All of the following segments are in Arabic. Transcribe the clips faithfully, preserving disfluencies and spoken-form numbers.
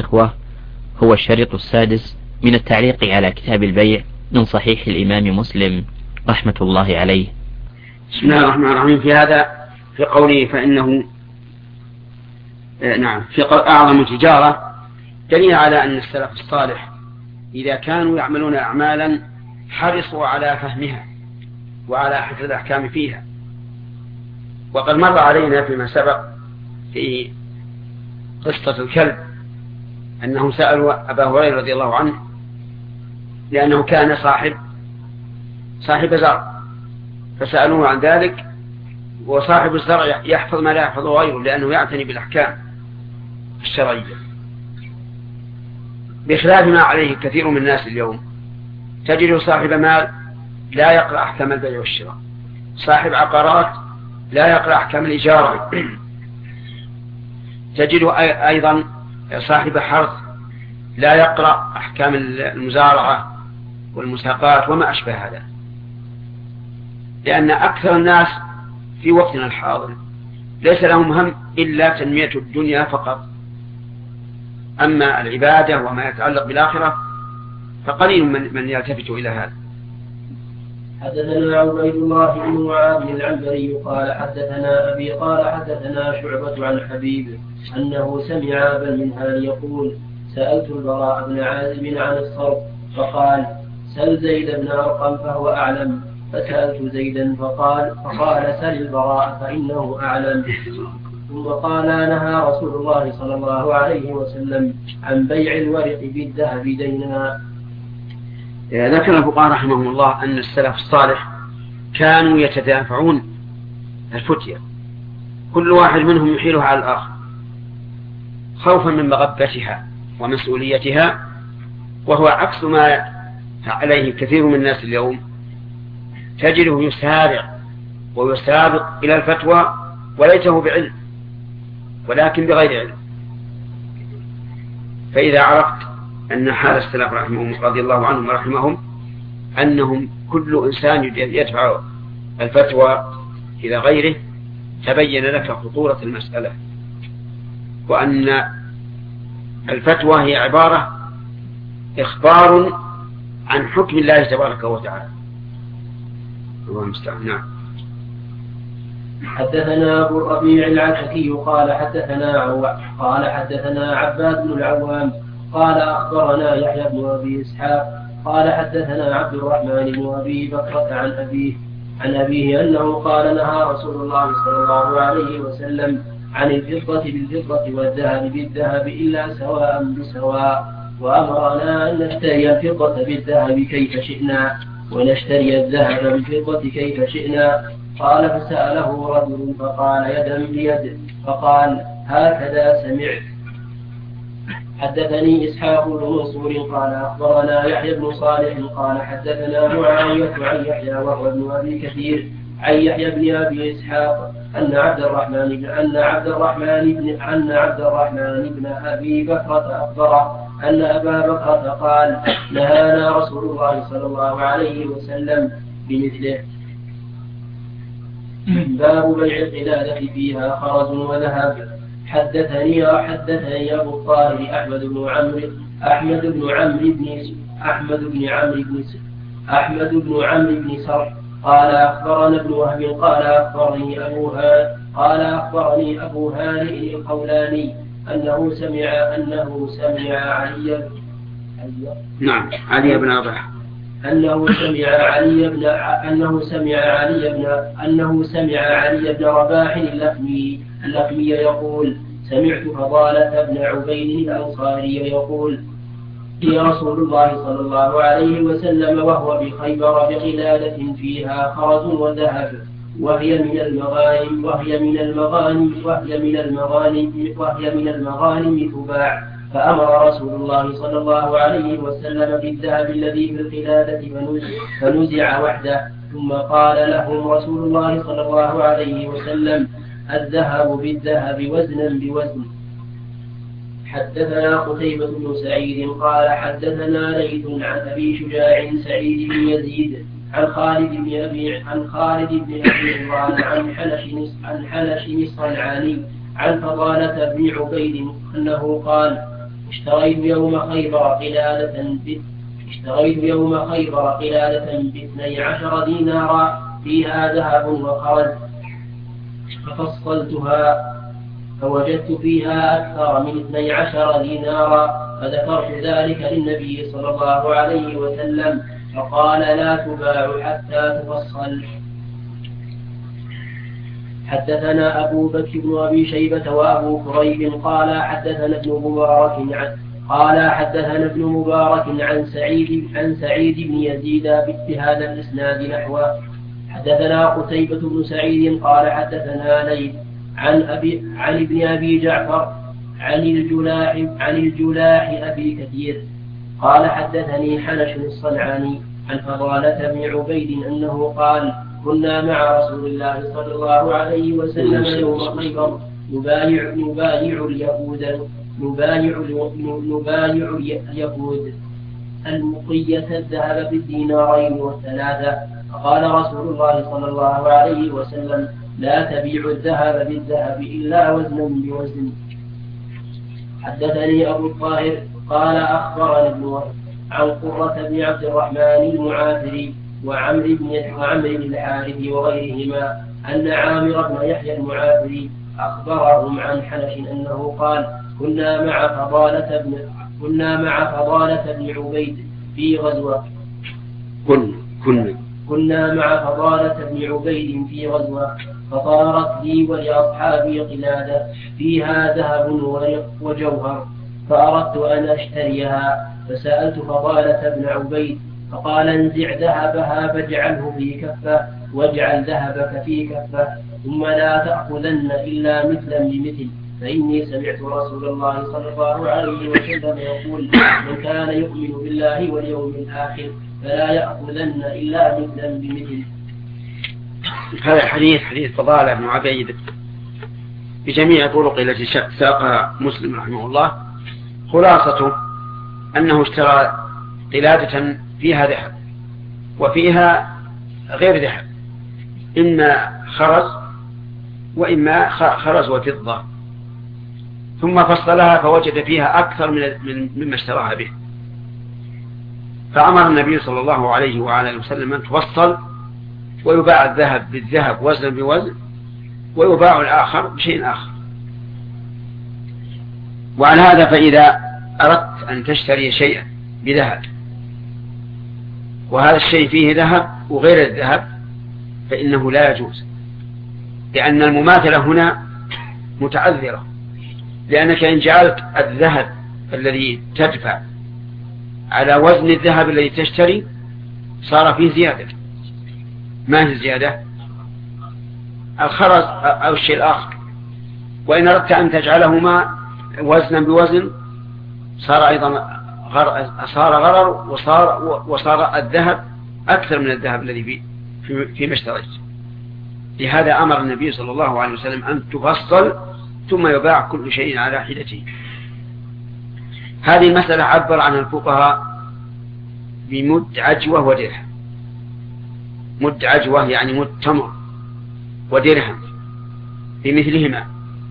الإخوة هو الشريط السادس من التعليق على كتاب البيع من صحيح الإمام مسلم رحمة الله عليه. بسم الله الرحمن الرحيم. في هذا في قوله فإنه نعم في أعظم تجارة دليل على أن السلف الصالح إذا كانوا يعملون أعمالا حرصوا على فهمها وعلى حفظ الأحكام فيها. وقد مر علينا فيما سبق في قصة الكلب أنهم سألوا أبا هريرة رضي الله عنه لأنه كان صاحب صاحب زرع فسألوه عن ذلك، وصاحب الزرع يحفظ ما لا يحفظه غيره لأنه يعتني بالأحكام الشرعية، بخلاف ما عليه كثير من الناس اليوم. تجد صاحب مال لا يقرأ أحكام البيع والشراء، صاحب عقارات لا يقرأ أحكام الإجارة، تجد أيضا صاحب حرث لا يقرأ أحكام المزارعة والمساقات وما أشبه هذا، لأن أكثر الناس في وقتنا الحاضر ليس لهم هم إلا تنمية الدنيا فقط، أما العبادة وما يتعلق بالآخرة فقليل من, من يلتفت إلى هذا. حدثنا عبيد الله بن معاذ العنبري قال حدثنا أبي قال حدثنا شعبة عن حبيب أنه سمع أبا المنهال يقول سألت البراء بن عازب عن الصرف فقال سل زيد بن أرقم فهو أعلم، فسألت زيدا فقال فقال سل البراء فإنه أعلم. ثم قال نهى رسول الله صلى الله عليه وسلم عن بيع الورق بالذهب دينا. ذكر الفقهاء رحمهم الله أن السلف الصالح كانوا يتدافعون الفتية، كل واحد منهم يحيلها على الآخر خوفا من مغبتها ومسؤوليتها، وهو عكس ما عليه كثير من الناس اليوم. تجده يسارع ويسابق إلى الفتوى وليته بعلم ولكن بغير علم. فإذا عرفت أن حال السلف رحمهم رضي الله عنهم ورحمهم أنهم كل إنسان يدفع الفتوى إلى غيره، تبين لك خطورة المسألة، وأن الفتوى هي عبارة إخبار عن حكم الله تبارك وتعالى. الله المستعان. نعم. حدثنا أبو الربيع العتكي قال حدثنا عو... قال حدثنا عباد بن العوام قال أخبرنا يحيى بن أبي إسحاق قال حدثنا عبد الرحمن بن أبي بكرة عن أبيه عن أبيه أنه قال نهى رسول الله صلى الله عليه وسلم عن الفضة بالفضة والذهب بالذهب إلا سواء بسواء، وأمرنا أن نشتري الفضة بالذهب كيف شئنا ونشتري الذهب بالفضة كيف شئنا. قال فسأله رجل فقال يدا بيد، فقال هكذا سمعت. حدثني إسحاق بن منصور قال أخبرنا يحيى بن صالح قال حدثنا معاوية عن يحيى وهو ابن أبي كثير عن يحيى بن أبي إسحاق أن عبد الرحمن بن أن عبد الرحمن بن أن عبد الرحمن بن أبي بكرة أخبره أن أبا بكرة قال نهانا رسول الله صلى الله عليه وسلم بمثله. باب بيع القلادة فيها خرز وذهب. حدثني حدثني أبو الطاهر أحمد بن عمرو أحمد بن عمرو بن أحمد بن عمرو بن أحمد بن عمرو بن سرح قال أخبرنا ابن وهب قال أخبرني أبو هانئ قال أخبرني أبو هانئ القولاني أنه سمع أنه سمع علي نعم علي بن رباح أنه سمع علي بن أنه سمع علي بن أنه سمع علي بن رباح اللخمي اللخمي يقول سمعت فضالة بن عبيد الأنصاري يقول يا رسول الله صلى الله عليه وسلم وهو بخيبر بقلادة فيها خرز وذهب وهي من المغانم وهي من المغانم وهي من المغانم وهي من المغانم تباع، فأمر رسول الله صلى الله عليه وسلم بالذهب الذي في القلادة فنزع وحده، ثم قال لهم رسول الله صلى الله عليه وسلم الذهب بالذهب وزنا بوزن. حدثنا قتيبة بن سعيد قال حدثنا ليث عن أبي شجاع سعيد بن يزيد عن خالد بن أبي عن خالد بن أبي عمران عن حنش عن حنش الصنعاني عن فضالة بن عبيد أنه قال اشتريت يوم خيبر قلادة اشتريت يوم خيبر قلادة باثني عشر دينارا فيها ذهب وخرز ففصلتها فوجدت فيها أكثر من اثني عشر دينارا فذكرت ذلك للنبي صلى الله عليه وسلم فقال لا تباع حتى تفصل. حدثنا أبو بكر بن أبي شيبة وأبو كريب قال حدثنا ابن مبارك عن قال حدثنا ابن مبارك عن سعيد عن سعيد بن يزيد بهذا الإسناد نحوه. حدثنا قتيبة بن سعيد قال حدثنا ليث عن أبي عن ابن أبي جعفر عن الجلاح عن الجلاح أبي كثير قال حدثني حنش الصنعاني عن فضالة بن عبيد أنه قال كنا مع رسول الله صلى الله عليه وسلم يوم خيبر نبايع نبايع اليهود نبايع نبايع اليهود المقية الذهب بالدينارين والثلاثة فقال رسول الله صلى الله عليه وسلم لا تبيع الذهب بالذهب إلا وزنا بوزن. حدثني أبو الطاهر قال أخبرنا ابن وهب عن قرة بن عبد الرحمن المعافري وعمر بن وعمر بن الحارث وغيرهما أن عامر بن يحيى المعافري أخبرهم عن حنش أنه قال كنا مع فضالة بن كنا مع فضالة بن عبيد في غزوة كنا كنا كنا مع فضالة بن عبيد في غزوة فطارت لي ولأصحابي قلادة فيها ذهب وجوهر فأردت أن أشتريها فسألت فضالة بن عبيد فقال انزع ذهبها فاجعله في كفة واجعل ذهبك في كفة ثم لا تأخذن إلا مثلا بمثل فإني سمعت رسول الله صلى الله عليه وسلم يقول من كان يؤمن بالله واليوم الآخر فلا يأخذن إلا مثلا بمثل. هذا الحديث حديث فضالة بن عبيد بجميع طرق التي ساقها مسلم رحمه الله خلاصته أنه اشترى قلادة فيها ذهب وفيها غير ذهب إما خرز وإما خرز وفضة ثم فصلها فوجد فيها أكثر من مما اشتراها به فأمر النبي صلى الله عليه وعلى وسلم أن تفصل ويباع الذهب بالذهب وزنا بوزن ويباع الآخر بشيء آخر. وعلى هذا فإذا أردت أن تشتري شيئا بذهب وهذا الشيء فيه ذهب وغير الذهب فإنه لا يجوز لأن المماثلة هنا متعذرة لأنك إن جعلت الذهب الذي تدفع على وزن الذهب الذي تشتري صار فيه زيادة. ما هي الزيادة؟ الخرز أو الشيء الآخر. وإن أردت أن تجعلهما وزنا بوزن صار أيضا غر... صار غرر وصار, وصار الذهب أكثر من الذهب الذي فيه فيما اشتريت. لهذا أمر النبي صلى الله عليه وسلم أن تفصل ثم يباع كل شيء على حدته. هذه المسألة عبر عنها الفقهاء بمد عجوة ودرهم. مد عجوة يعني مد تمر ودرهم بمثلهما.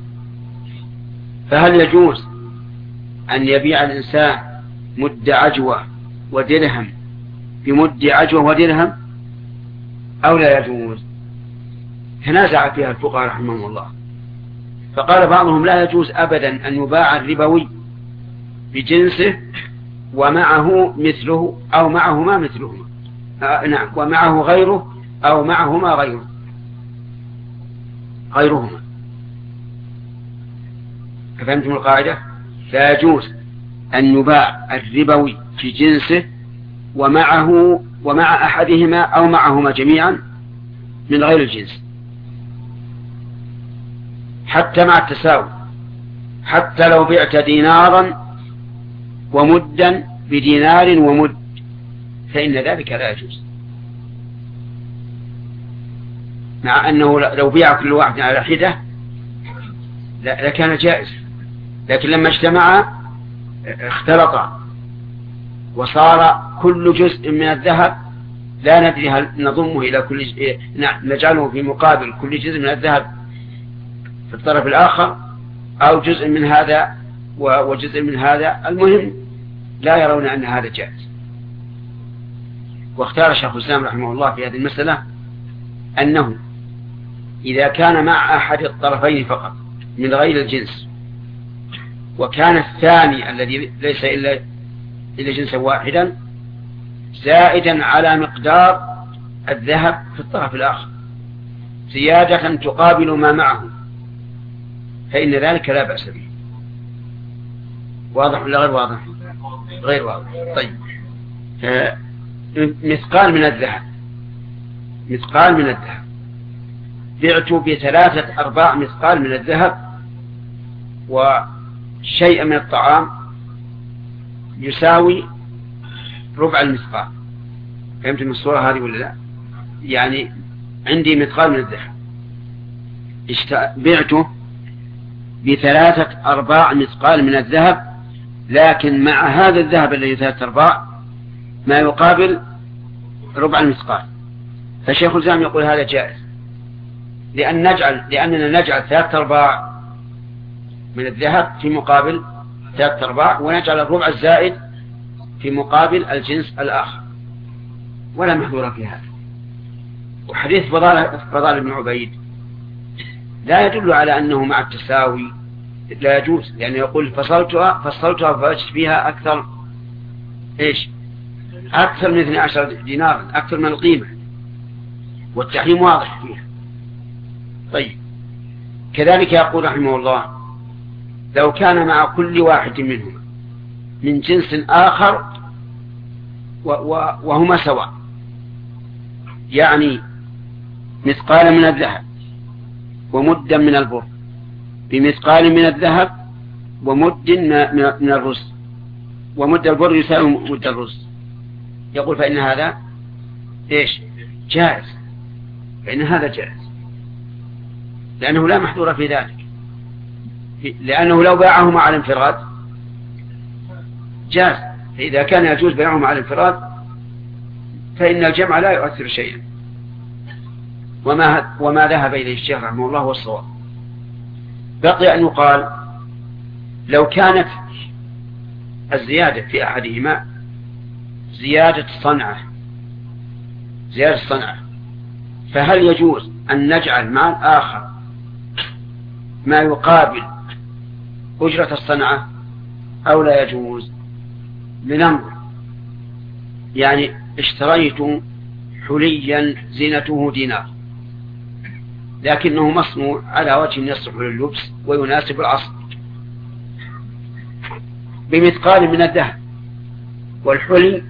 فهل يجوز أن يبيع الإنسان مد عجوة ودرهم بمد عجوة ودرهم أو لا يجوز؟ تنازع فيها الفقهاء رحمهم الله. فقال بعضهم لا يجوز أبدا أن يباع الربوي بجنسه ومعه مثله أو معهما مثلهما آه نعم ومعه غيره أو معهما غيره غيرهما. فهمتم القاعدة؟ لا يجوز أن يباع الربوي في جنسه ومعه ومع أحدهما أو معهما جميعا من غير الجنس حتى مع التساوي. حتى لو بعت دينارا ومدا بدينار ومد فإن ذلك لا يجوز، مع أنه لو بيع كل واحد على حدة لكان جائز، لكن لما اجتمع اختلط وصار كل جزء من الذهب لا ندري هل نضمه إلى كل جزء، نجعله في مقابل كل جزء من الذهب في الطرف الآخر أو جزء من هذا وجزء من هذا. المهم لا يرون أن هذا جائز. واختار شيخ الإسلام رحمه الله في هذه المسألة أنه إذا كان مع أحد الطرفين فقط من غير الجنس، وكان الثاني الذي ليس إلا إلا جنسا واحدا زائدا على مقدار الذهب في الطرف الآخر زيادة تقابل ما معه، فإن ذلك لا بأس به. واضح ولا غير واضح؟ غير واضح. طيب، مثقال من الذهب، مثقال من الذهب بعت بثلاثة أرباع مثقال من الذهب وشيء من الطعام يساوي ربع المثقال. فهمت من الصورة هذه ولا لا؟ يعني عندي مثقال من الذهب بعته بثلاثة أرباع مثقال من الذهب، لكن مع هذا الذهب الذي ثلاثة أرباع ما يقابل ربع المثقال. فالشيخ الإسلام يقول هذا جائز، لأن نجعل لأننا نجعل ثلاثة أرباع من الذهب في مقابل ثلاثة أرباع، ونجعل الربع الزائد في مقابل الجنس الآخر، ولا محذور في هذا. وحديث فضال بن عبيد لا يدل على أنه مع التساوي لا يجوز، لأنه يقول فصلتها فصلتها فوجدت فيها أكثر إيش أكثر من اثني عشر دينار، أكثر من القيمة، والتحريم واضح فيها. طيب، كذلك يقول رحمه الله لو كان مع كل واحد منهما من جنس آخر وهما سواء، يعني مثقال من الذهب ومدا من البر بمثقال من الذهب ومد من الرز، ومد البر يساوي مد الرز، يقول فإن هذا إيش جائز، فإن هذا جائز، لأنه لا محذور في ذلك، لأنه لو باعهما على الانفراد جاز. فإذا كان يجوز بيعهما على الانفراد فإن الجمع لا يؤثر شيئا. وما, وما ذهب إليه الشيخ رحمه الله هو الصواب. بقي أن يقال لو كانت الزيادة في أحدهما زيادة صنعة زيادة صنعة فهل يجوز أن نجعل مع الآخر ما يقابل أجرة الصنعة أو لا يجوز؟ لننظر. يعني اشتريت حليا زينته دينار لكنه مصنوع على وجه يصلح لللبس ويناسب العصر بمثقال من الذهب، والحلي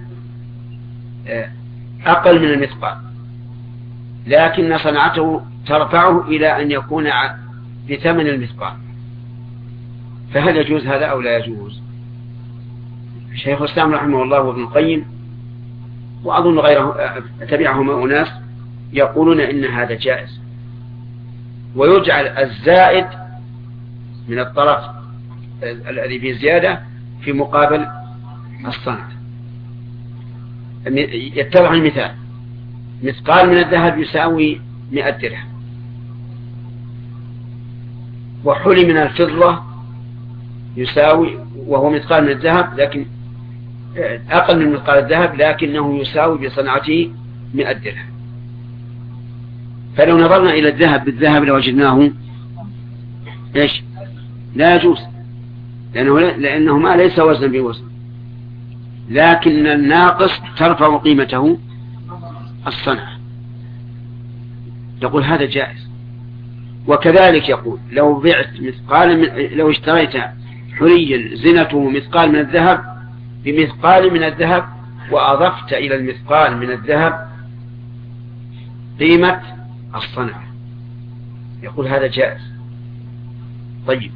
أقل من المثقال، لكن صنعته ترفعه إلى أن يكون بثمن المثقال، فهل يجوز هذا أو لا يجوز؟ شيخ الإسلام رحمه الله وابن القيم وأظن غيره تبعهما أناس يقولون إن هذا جائز، ويجعل الزائد من الطرف الذي فيه زيادة في مقابل الصنعة. يتضح المثال: مثقال من الذهب يساوي مئة درهم، وحلي من الفضة يساوي، وهو مثقال من الذهب لكن أقل من مثقال الذهب، لكنه يساوي بصنعته مئة درهم. فلو نظرنا إلى الذهب بالذهب لوجدناه إيش لا يجوز، لأنه, لأنه ما ليس وزنا بوزن، لكن الناقص ترفع قيمته الصنعة، يقول هذا جائز. وكذلك يقول لو بعت مثقال من لو اشتريت حليا زنته مثقال من الذهب بمثقال من الذهب وأضفت إلى المثقال من الذهب قيمة الصنعة، يقول هذا جائز. طيب،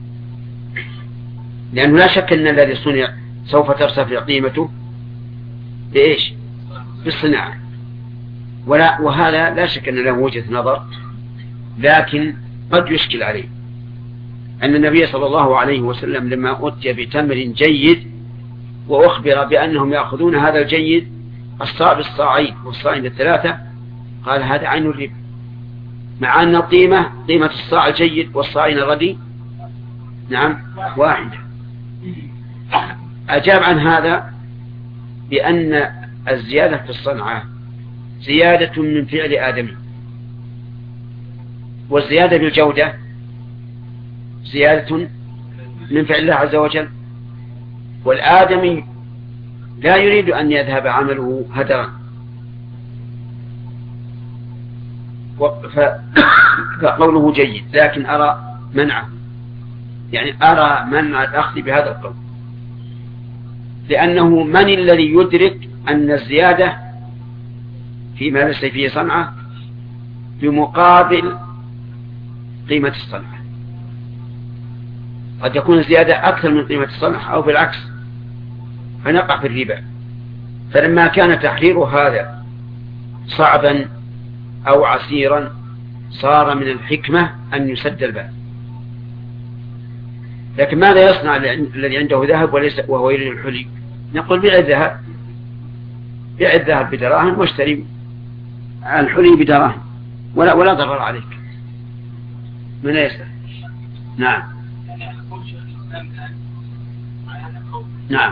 لأنه لا شك أن الذي صنع سوف ترتفع قيمته بإيش؟ بالصناعة، ولا وهذا لا شك أن له وجهة نظر، لكن قد يشكل عليه أن النبي صلى الله عليه وسلم لما أتي بتمر جيد وأخبر بأنهم يأخذون هذا الجيد الصاع بالصاعين والصاعين بالثلاثة، قال هذا عين الربا، مع أن القيمة قيمة الصاع الجيد والصاعين الردي نعم واحدة، أجاب عن هذا بأن الزيادة في الصنعة زيادة من فعل آدم، والزيادة بالجودة زيادة من فعل الله عز وجل، والآدمي لا يريد أن يذهب عمله هدرا، فقوله جيد، لكن أرى منعه، يعني أرى منع الأخذ بهذا القول، لأنه من الذي يدرك أن الزيادة فيما ليس فيه صنعة بمقابل قيمة الصنعة؟ قد يكون الزيادة أكثر من قيمة الصنعة أو بالعكس، فنقع في الربا. فلما كان تحرير هذا صعبا أو عسيرا صار من الحكمة أن يسد الباب. لكن ماذا يصنع الذي عنده ذهب وليس وهو يريد الحلي؟ نقول بيع الذهب، بيع الذهب بدراهم واشتري الحلي بدراهم، ولا ولا ضرر عليك. من يسأل؟ نعم نعم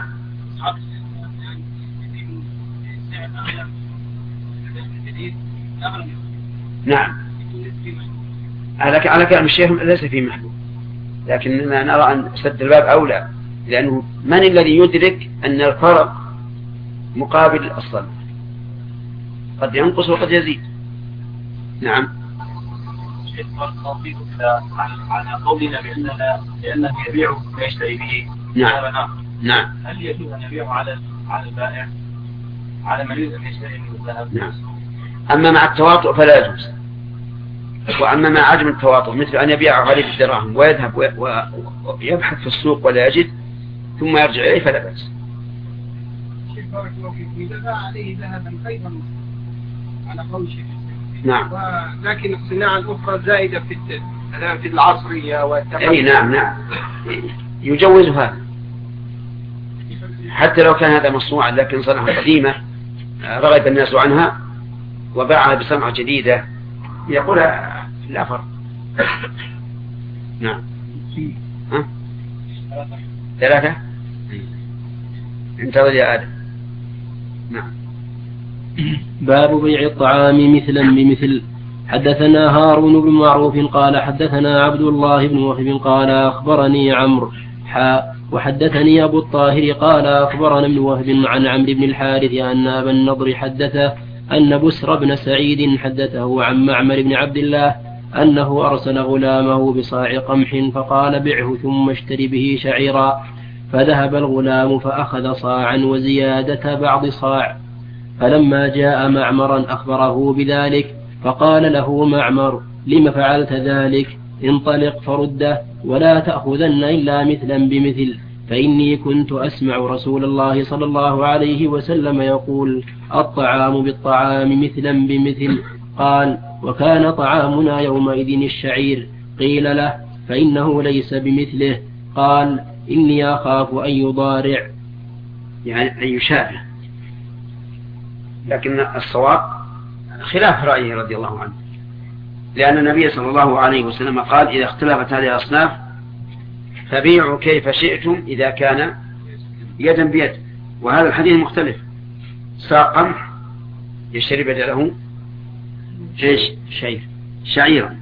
نعم على على كلام الشيخ ليس فيه محدود، لكننا نرى أن سد الباب أولى، لأنه من الذي يدرك أن الفرق مقابل الصنع، قد ينقص وقد يزيد. نعم. على قولنا بأننا لأنه يبيع ويشتري به. نعم نعم. هل يجوز أن يبيعه على على البائع على من يريد أن يشتري منه الذهب؟ نعم. أما مع التواطؤ فلا يجوز، وأما مع عدم التواطؤ مثل أن يبيعه عليه بالدراهم ويذهب ويبحث في السوق ولا يجد ثم يرجع إليه فلا بأس. بارك الله فيك. إذا باع عليه ذهبا خيرا على قول شيخ. نعم. لكن الصناعة الأخرى زائدة في في العصرية والتقنية. أي نعم نعم يجوز هذا، حتى لو كان هذا مصنوعا لكن صنعة قديمة رغب الناس عنها وباعها بصنعة جديدة يقول لا فرق. نعم. ها؟ ثلاثة. انتظر يا آدم. نعم. باب بيع الطعام مثلا بمثل. حدثنا هارون بن معروف قال حدثنا عبد الله بن وهب قال أخبرني عمرو حاء وحدثني أبو الطاهر قال أخبرنا ابن وهب عن عمرو بن الحارث أن أبا النضر حدثه أن بسر بن سعيد حدثه عن معمر بن عبد الله أنه أرسل غلامه بصاع قمح فقال بعه ثم اشتري به شعيرا، فذهب الغلام فأخذ صاعا وزيادة بعض صاع، فلما جاء معمرا أخبره بذلك فقال له معمر لم فعلت ذلك؟ انطلق فرده ولا تأخذن إلا مثلا بمثل، فإني كنت أسمع رسول الله صلى الله عليه وسلم يقول الطعام بالطعام مثلا بمثل. قال وكان طعامنا يومئذ الشعير. قيل له فإنه ليس بمثله. قال إني أخاف أن يضارع، يعني أن يشابه، لكن الصواب خلاف رأيه رضي الله عنه، لأن النبي صلى الله عليه وسلم قال إذا اختلفت هذه الأصناف فبيعوا كيف شئتم إذا كان يدا بيد، وهذا الحديث مختلف. ساق قمح يشتري بدله ايش؟ شعير شعيرا.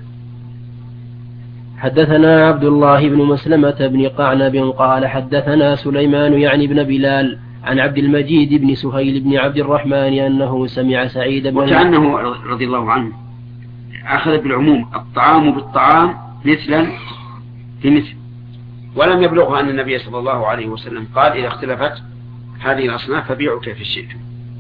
حدثنا عبد الله بن مسلمة بن قعنب قال حدثنا سليمان يعني بن بلال عن عبد المجيد بن سهيل بن عبد الرحمن أنه سمع سعيد بن وكأنه رضي الله عنه أخذ بالعموم الطعام بالطعام مثلا في مثل، ولم يبلغه أن النبي صلى الله عليه وسلم قال إذا اختلفت هذه الأصناف فبيعوا كيف شئتم.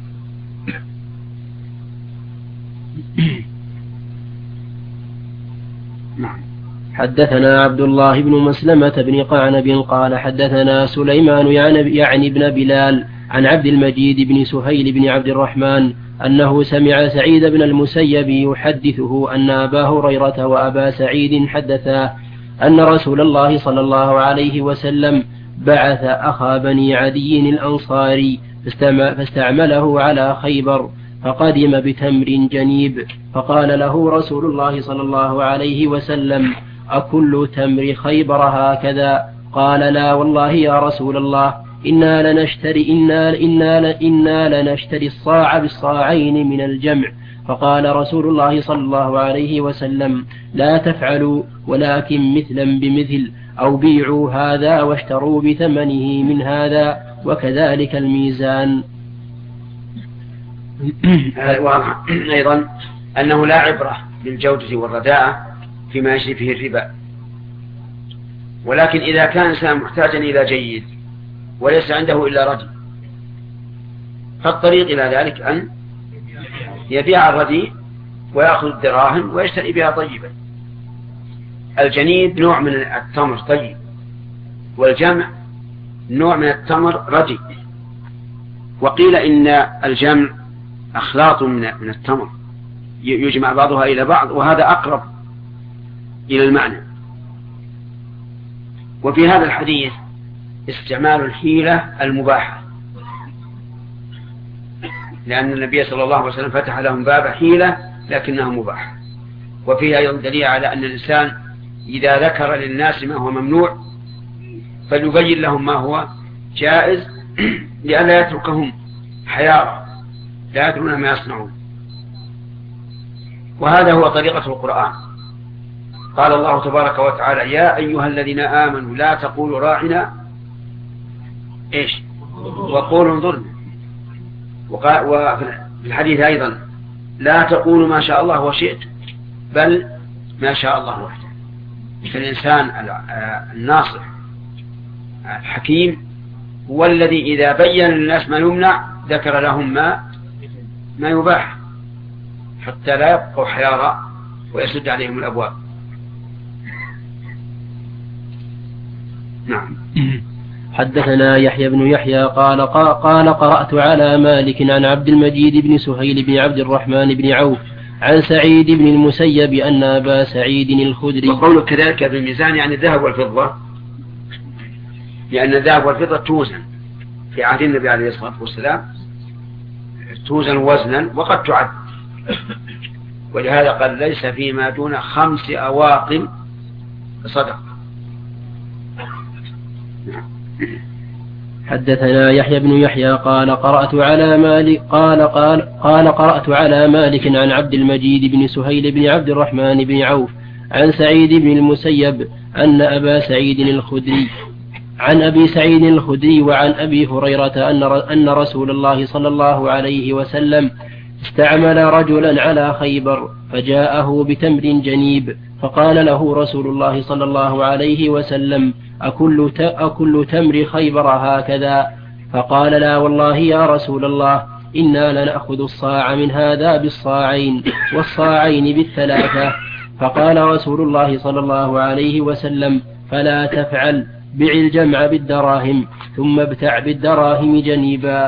نعم. حدثنا عبد الله بن مسلمة بن قعنب قال حدثنا سليمان يعني بن بلال عن عبد المجيد بن سهيل بن عبد الرحمن أنه سمع سعيد بن المسيب يحدثه أن أبا هريرة وأبا سعيد حدثا أن رسول الله صلى الله عليه وسلم بعث أخا بني عدي الأنصاري فاستعمله على خيبر، فقدم بتمر جنيب، فقال له رسول الله صلى الله عليه وسلم أكل تمر خيبر هكذا؟ قال لا والله يا رسول الله إنا لنشتري, إنا, إنا, إنا لنشتري الصاع بالصاعين من الجمع. فقال رسول الله صلى الله عليه وسلم لا تفعلوا ولكن مثلا بمثل أو بيعوا هذا واشتروا بثمنه من هذا وكذلك الميزان. واضح أيضا أنه لا عبرة بالجودة والرداءة فيما يجري فيه الربا، ولكن إذا كان الإنسان محتاجا إلى جيد وليس عنده إلا ردي فالطريق إلى ذلك أن يبيع الردي ويأخذ الدراهم ويشتري بها طيبا. الجنيد نوع من التمر طيب، والجمع نوع من التمر ردي. وقيل إن الجمع أخلاط من التمر يجمع بعضها إلى بعض، وهذا أقرب إلى المعنى. وفي هذا الحديث استعمال الحيلة المباحة، لأن النبي صلى الله عليه وسلم فتح لهم باب حيلة لكنها مباحة. وفيها أيضا دليل على أن الإنسان إذا ذكر للناس ما هو ممنوع فليبين لهم ما هو جائز لئلا يتركهم حيارى لا يدرون ما يصنعون. وهذا هو طريقة القرآن. قال الله تبارك وتعالى يا أيها الذين آمنوا لا تقولوا راعنا إيش وقولوا انظرنا. وفي الحديث أيضا لا تقولوا ما شاء الله وشئت بل ما شاء الله وحده. فالإنسان الناصح الحكيم هو الذي إذا بين للناس ما يمنع ذكر لهم ما ما يباح حتى لا يبقوا حيارى ويسد عليهم الأبواب. نعم. حدثنا يحيى بن يحيى قال قال قرأت على مالك عن عبد المجيد بن سهيل بن عبد الرحمن بن عوف عن سعيد بن المسيب أن أبا سعيد الخدري. وقوله كذلك بالميزان يعني الذهب والفضة، لأن الذهب والفضة توزن في عهد النبي عليه الصلاة والسلام، توزن وزنا وقد تعد، ولهذا قال ليس فيما دون خمس أواق صدق. حدثنا يحيى بن يحيى قال قرأت على مالك قال قال قال قرأت على مالك عن عبد المجيد بن سهيل بن عبد الرحمن بن عوف عن سعيد بن المسيب أن أبا سعيد الخدري عن أبي سعيد الخدري وعن أبي هريرة أن أن رسول الله صلى الله عليه وسلم استعمل رجلا على خيبر فجاءه بتمر جنيب فقال له رسول الله صلى الله عليه وسلم أكل, أكل تمر خيبر هكذا؟ فقال لا والله يا رسول الله إنا لنأخذ الصاع من هذا بالصاعين والصاعين بالثلاثة. فقال رسول الله صلى الله عليه وسلم فلا تفعل، بع الجمع بالدراهم ثم ابتع بالدراهم جنيبا.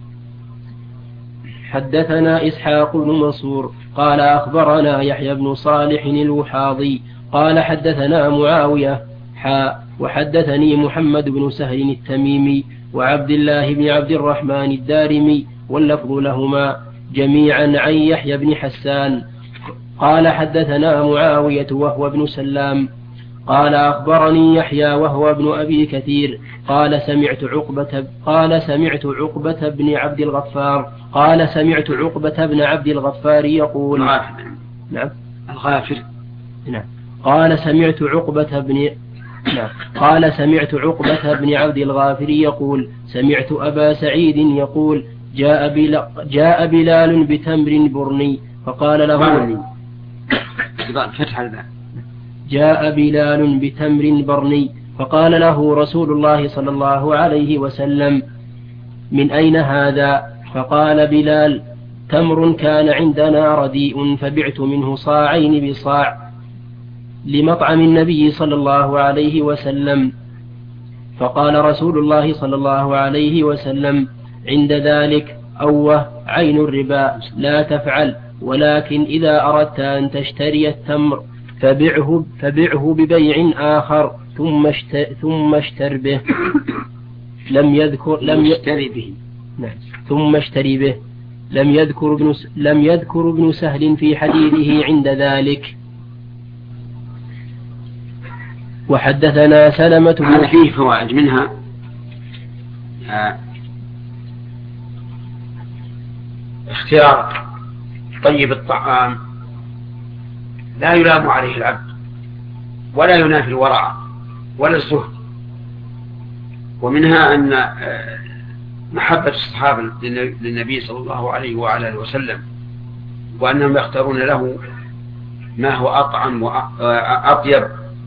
حدثنا إسحاق بن منصور قال أخبرنا يحيى بن صالح الوحاضي قال حدثنا معاوية حاء وحدثني محمد بن سهل التميمي وعبد الله بن عبد الرحمن الدارمي واللفظ لهما جميعا عن يحيى بن حسان قال حدثنا معاوية وهو ابن سلام قال أخبرني يحيى وهو ابن أبي كثير قال سمعت عقبة قال سمعت عقبة بن عبد الغفار قال سمعت عقبة بن عبد الغفار يقول نعم الغافر نعم قال سمعت عقبة بن نعم قال سمعت عقبة بن عبد الغافر يقول سمعت أبا سعيد يقول جاء بلال, جاء بلال بتمر برني فقال له فتح الباب جاء بلال بتمر برني فقال له رسول الله صلى الله عليه وسلم من أين هذا؟ فقال بلال تمر كان عندنا رديء فبعت منه صاعين بصاع لمطعم النبي صلى الله عليه وسلم. فقال رسول الله صلى الله عليه وسلم عند ذلك أوه عين الربا لا تفعل، ولكن إذا أردت أن تشتري التمر فبعه, فبعه ببيع آخر ثم اشتر, ثم اشتر به. لم يذكر لم يشتري به نعم ثم اشتري به لم يذكر ابن لم يذكر ابن سهل في حديثه عند ذلك. وحدثنا سلمة بن هذا فيه فوائد، منها آه اختيار طيب الطعام لا يلام عليه العبد ولا ينافي الورع ولا الزهد. ومنها أن محبة الصحابة للنبي صلى الله عليه وعلى وسلم، وأنهم يختارون له ما هو أطعم وأطيب.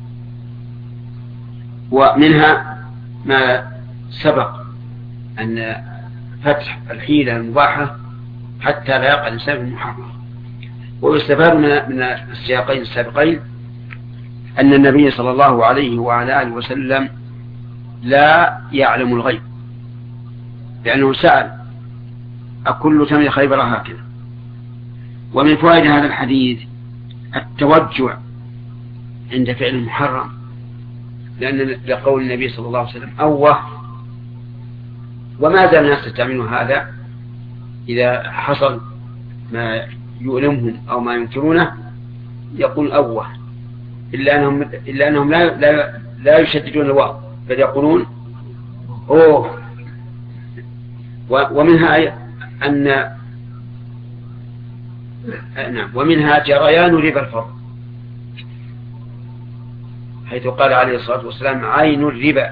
ومنها ما سبق أن فتح الحيلة المباحة حتى لا يقع الإنسان في المحرم. ويستفاد من السياقين السابقين أن النبي صلى الله عليه وعلى آله وسلم لا يعلم الغيب، لأنه سأل أكل تمر خيبر هكذا. ومن فوائد هذا الحديث التوجع عند فعل المحرم، لأن لقول النبي صلى الله عليه وسلم أوه، وما زال الناس يستعملون هذا إذا حصل ما يؤلمهم أو ما ينكرونه يقول أوه، إلا أنهم, إلا أنهم لا, لا, لا يشددون الواو بل يقولون أوه. ومنها أن نعم ومنها جريان ربا الفضل، حيث قال عليه الصلاة والسلام عين الربا.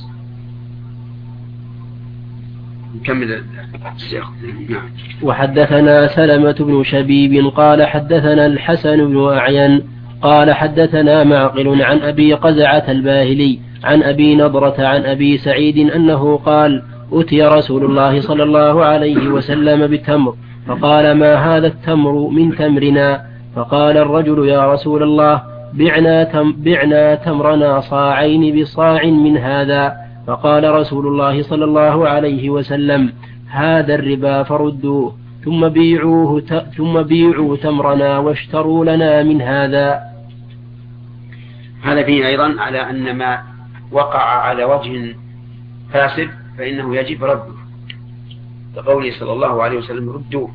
نكمل السياق. نعم. وحدثنا سلمة بن شبيب قال حدثنا الحسن بن أعين قال حدثنا معقل عن أبي قزعة الباهلي عن أبي نضرة عن أبي سعيد أنه قال أتي رسول الله صلى الله عليه وسلم بالتمر فقال ما هذا التمر من تمرنا؟ فقال الرجل يا رسول الله بعنا, تم بعنا تمرنا صاعين بصاع من هذا. فقال رسول الله صلى الله عليه وسلم هذا الربا فردوه ثم بيعوه ثم بيعوا تمرنا واشتروا لنا من هذا. هذا فيه أيضا على أن ما وقع على وجه فاسد فإنه يجب رده، لقوله صلى الله عليه وسلم ردوه.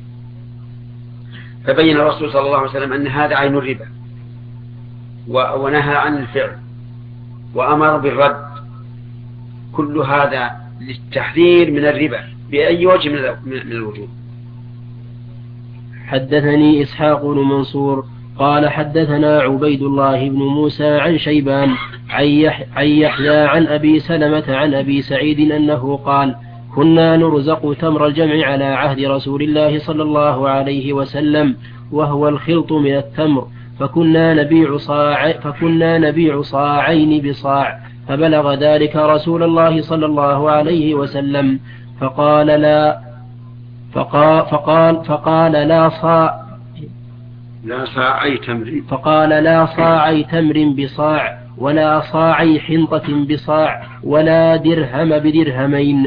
فبين الرسول صلى الله عليه وسلم أن هذا عين الربا ونهى عن الفعل وأمر بالرد. كل هذا للتحذير من الربا بأي وجه من الوجوه. حدثني إسحاق بن منصور قال حدثنا عبيد الله بن موسى عن شيبان عن يحيى عن أبي سلمة عن أبي سعيد أنه قال كنا نرزق تمر الجمع على عهد رسول الله صلى الله عليه وسلم وهو الخلط من التمر، فكنا نبيع صاع فكنا نبيع صاعين بصاع، فبلغ ذلك رسول الله صلى الله عليه وسلم فقال لا فقال فقال, فقال لا صاع لا صاعي تمر فقال لا صاعي تمر بصاع ولا صاعي حنطة بصاع ولا درهم بدرهمين.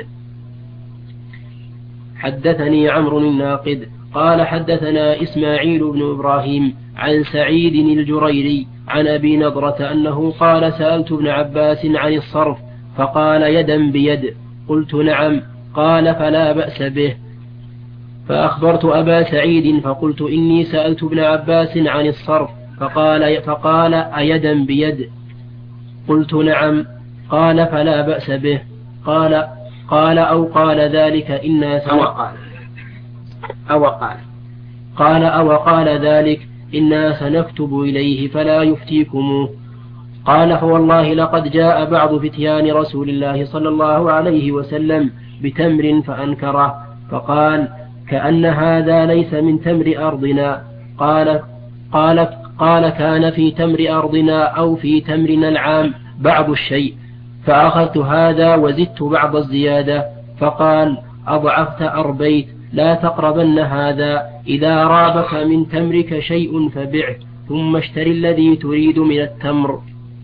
حدثني عمرو الناقد قال حدثنا إسماعيل بن إبراهيم عن سعيد الجريري عن أبي نضرة أنه قال سألت ابن عباس عن الصرف فقال يدا بيد، قلت نعم، قال فلا بأس به. فأخبرت أبا سعيد فقلت إني سألت ابن عباس عن الصرف فقال, فقال أيدا بيد؟ قلت نعم، قال فلا بأس به. قال قال أو قال ذلك إنا أو قال أو قال قال أو قال ذلك إنا سنكتب إليه فلا يفتيكم. قال فوالله لقد جاء بعض فتيان رسول الله صلى الله عليه وسلم بتمر فأنكره، فقال كأن هذا ليس من تمر أرضنا. قال قال قال كان في تمر أرضنا أو في تمرنا العام بعض الشيء، فأخذت هذا وزدت بعض الزيادة. فقال أضعفت أربيت، لا تقربن هذا، إذا رابك من تمرك شيء فبعه ثم اشتري الذي تريد من التمر.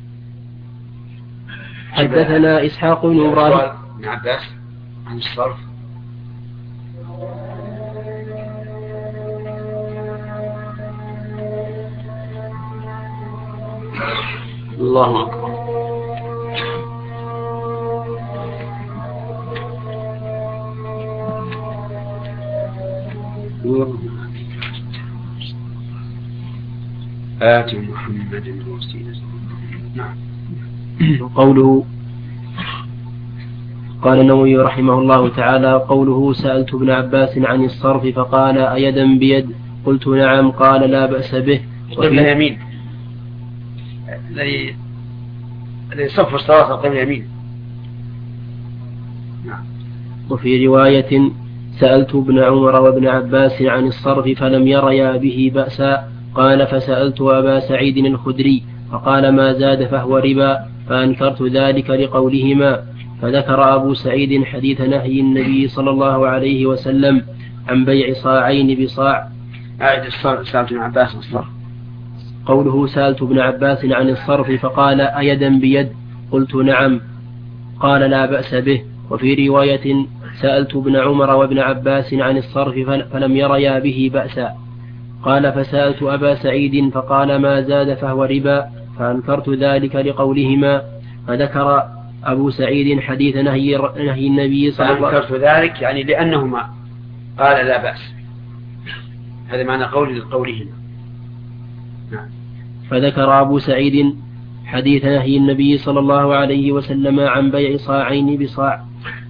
حدثنا إسحاق بن إبراهيم بن عباس عن الصرف. الله أكبر. آت محمد الوسيلة. نعم. قوله قال النووي رحمه الله تعالى قوله سألت ابن عباس عن الصرف فقال أيدا بيد قلت نعم قال لا بأس به. قبل يمين الذي الذي صف الصلاة قبل يمين. وفي رواية سألت ابن عمر وابن عباس عن الصرف فلم يريا به بأسا قال فسألت أبا سعيد الخدري فقال ما زاد فهو ربا فأنكرت ذلك لقولهما. فذكر أبو سعيد حديث نهي النبي صلى الله عليه وسلم عن بيع صاعين بصاع. أعد الصرف. سألت ابن عباس الصرف. قوله سألت ابن عباس عن الصرف فقال أيدا بيد قلت نعم قال لا بأس به. وفي رواية سألت ابن عمر وابن عباس عن الصرف فلم يريا به بأسا قال فسألت أبا سعيد فقال ما زاد فهو ربا فأنكرت ذلك لقولهما. فذكر أبو سعيد حديث نهي, نهي النبي صلى الله عليه وسلم. فأنكرت ذلك يعني لأنهما قال لا بأس. هذا معنى قول قولهما. نعم. فذكر أبو سعيد حديث نهي النبي صلى الله عليه وسلم عن بيع صاعين بصاع.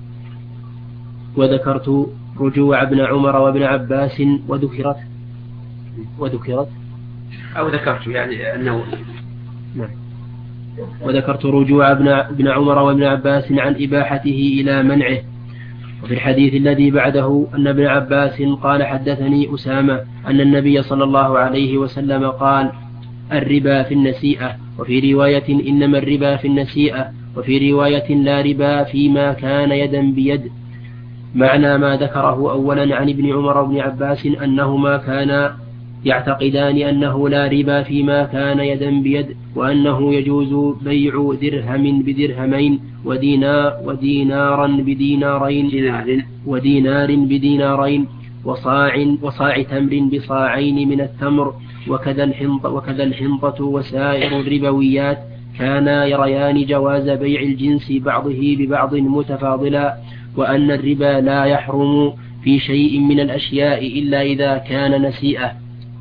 وذكرت رجوع ابن عمر وابن عباس وذكرت وذكرت أو ذكرت يعني أنه نعم. وذكرت رجوع ابن عمر وابن عباس عن إباحته إلى منعه. وفي الحديث الذي بعده أن ابن عباس قال حدثني أسامة أن النبي صلى الله عليه وسلم قال الربا في النسيئة. وفي رواية إنما الربا في النسيئة. وفي رواية لا ربا فيما كان يدا بيد. معنى ما ذكره أولا عن ابن عمر وابن عباس أنهما كانا يعتقدان أنه لا ربا فيما كان يدا بيد وأنه يجوز بيع درهم بدرهمين ودينار ودينارا بدينارين دينار ودينار بدينارين وصاع وصاع تمر بصاعين من التمر وكذا الحنطة, وكذا الحنطة وسائر الربويات كانا يريان جواز بيع الجنس بعضه ببعض متفاضلا وأن الربا لا يحرم في شيء من الأشياء إلا إذا كان نسيئة.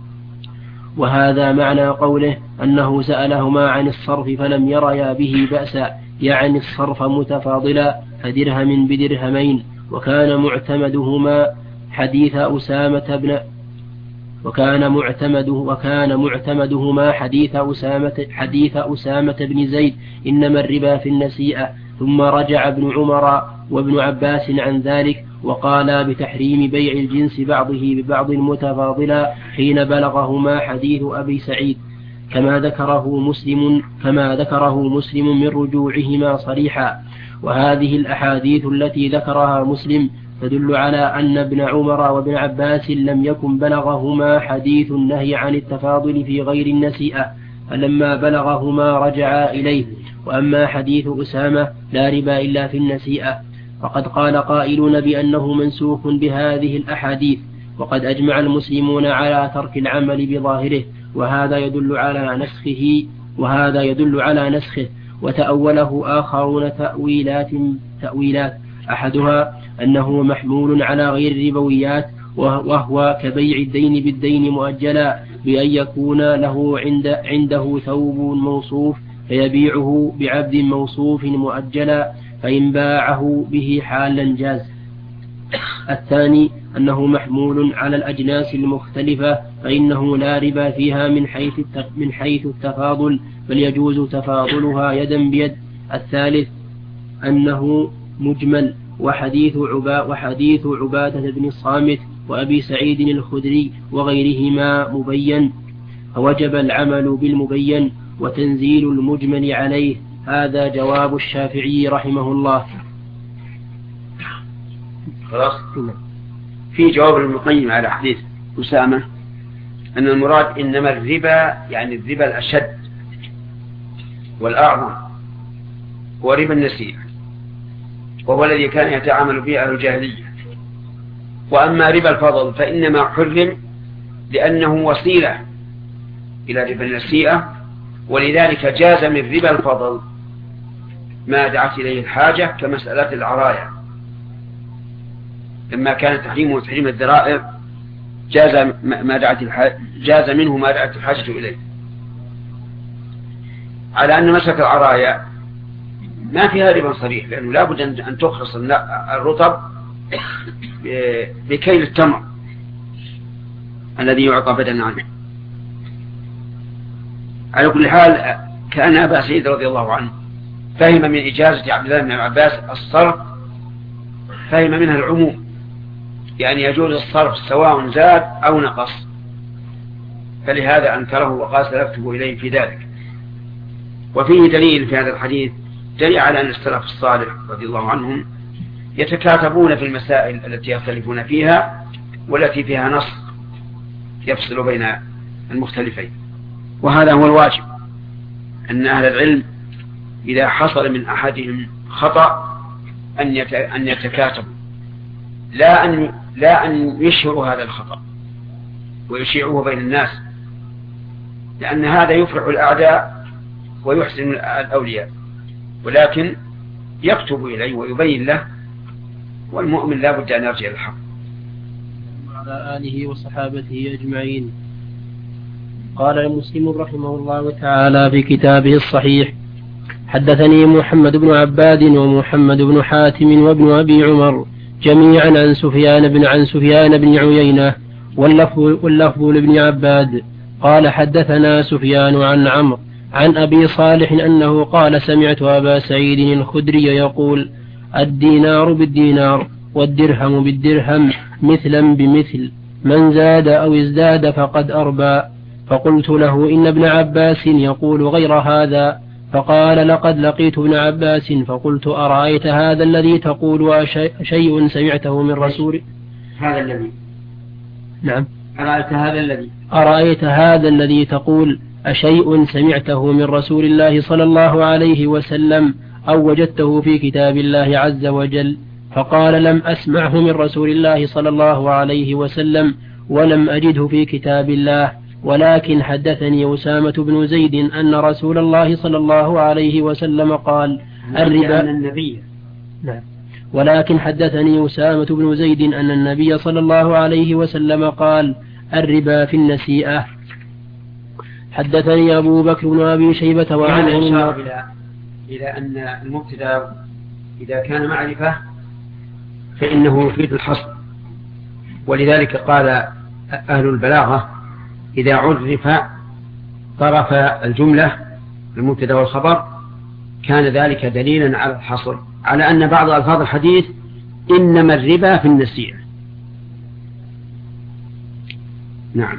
وهذا معنى قوله أنه سألهما عن الصرف فلم يريا به بأسا يعني الصرف متفاضلا فدرهم بدرهمين. وكان معتمدهما حديث أسامة بن وكان معتمده وكان معتمدهما حديث أسامة حديث أسامة بن زيد إنما الربا في النسيئة. ثم رجع ابن عمر وابن عباس عن ذلك وقالا بتحريم بيع الجنس بعضه ببعض متفاضلا حين بلغهما حديث أبي سعيد كما ذكره مسلم كما ذكره مسلم من رجوعهما صريحا. وهذه الأحاديث التي ذكرها مسلم تدل على أن ابن عمر وابن عباس لم يكن بلغهما حديث النهي عن التفاضل في غير النسيئة فلما بلغهما رجعا إليه. وأما حديث أسامة لا ربا إلا في النسيئة فقد قال قائلون بأنه منسوخ بهذه الأحاديث وقد أجمع المسلمون على ترك العمل بظاهره وهذا يدل على نسخه وهذا يدل على نسخه. وتأوله آخرون تأويلات تأويلات أحدها أنه محمول على غير الربويات وهو كبيع الدين بالدين مؤجلا بأن يكون له عند عنده ثوب موصوف فيبيعه بعبد موصوف مؤجلا فإن باعه به حالا جاز. الثاني أنه محمول على الأجناس المختلفة فإنه لا ربا فيها من حيث من حيث التفاضل بل يجوز تفاضلها يدا بيد. الثالث أنه مجمل وحديث عبا وحديث عبادة بن الصامت وأبي سعيد الخدري وغيرهما مبين فوجب العمل بالمبين وتنزيل المجمل عليه. هذا جواب الشافعي رحمه الله. خلاص. في جواب المقيم على حديث أسامة أن المراد إنما الربا يعني الربا الأشد والأعظم هو ربا النسيئة وهو الذي كان يتعامل به أهل الجاهلية. وأما ربا الفضل فإنما حرم لأنه وسيلة إلى ربا النسيئة ولذلك جاز من ربا الفضل ما دعت إليه الحاجة كمسألة العراية لما كان تحريمه تحريم الذرائع جاز ما دعت الحاجة جاز منه ما دعت الحاجة إليه. على أن مسألة العراية ما فيها ربا صريح، لأنه لا بد أن تخلص الرطب بكيل التمر الذي يعطى بدلا عنه. على كل حال كأن أبا سعيد رضي الله عنه فهم من إجازة عبد الله بن عباس الصرف، فهم منها العموم، يعني يجوز الصرف سواء زاد أو نقص، فلهذا أنكره وقال سلفته إليه في ذلك. وفيه دليل في هذا الحديث دليل على أن السلف الصالح رضي الله عنهم يتكاتبون في المسائل التي يختلفون فيها والتي فيها نص يفصل بين المختلفين. وهذا هو الواجب، أن أهل العلم إذا حصل من أحدهم خطأ أن يتكاتبوا، لا أن لا أن يشهروا هذا الخطأ ويشيعوه بين الناس، لأن هذا يفرح الأعداء ويحسن الأولياء، ولكن يكتب إليه ويبين له، والمؤمن لا بد أن يرجع الحق. وعلى آله وصحابته أجمعين. قال مسلم رحمه الله تعالى في كتابه الصحيح: حدثني محمد بن عباد ومحمد بن حاتم وابن أبي عمر جميعا عن سفيان بن عن سفيان بن عيينة، واللفظ, واللفظ لابن عباد قال: حدثنا سفيان عن عمرو عن أبي صالح أنه قال: سمعت أبا سعيد الخدري يقول: الدينار بالدينار والدرهم بالدرهم مثلا بمثل، من زاد أو ازداد فقد أربى. فقلت له: إن ابن عباس يقول غير هذا. فقال: لقد لقيت ابن عباس فقلت: أرأيت هذا الذي تقول شيء سمعته من رسول هذا الذي نعم أرأيت هذا الذي أرأيت هذا الذي تقول أشيء سمعته من رسول الله صلى الله عليه وسلم أو وجدته في كتاب الله عز وجل؟ فقال: لم أسمعه من رسول الله صلى الله عليه وسلم ولم أجده في كتاب الله، ولكن حدثني أسامة بن زيد أن رسول الله صلى الله عليه وسلم قال: الربا النبي نعم ولكن حدثني أسامة بن زيد أن النبي صلى الله عليه وسلم قال: الربا في النسيئة. حدثني أبو بكر بن أبي شيبة وعنه إلى إلى أن المبتدأ إذا كان معرفة فإنه يفيد الحصر، ولذلك قال أهل البلاغة: إذا عرف طرف الجملة المبتدأ والخبر كان ذلك دليلا على الحصر، على أن بعض ألفاظ الحديث إنما الربا في النسيئة. نعم.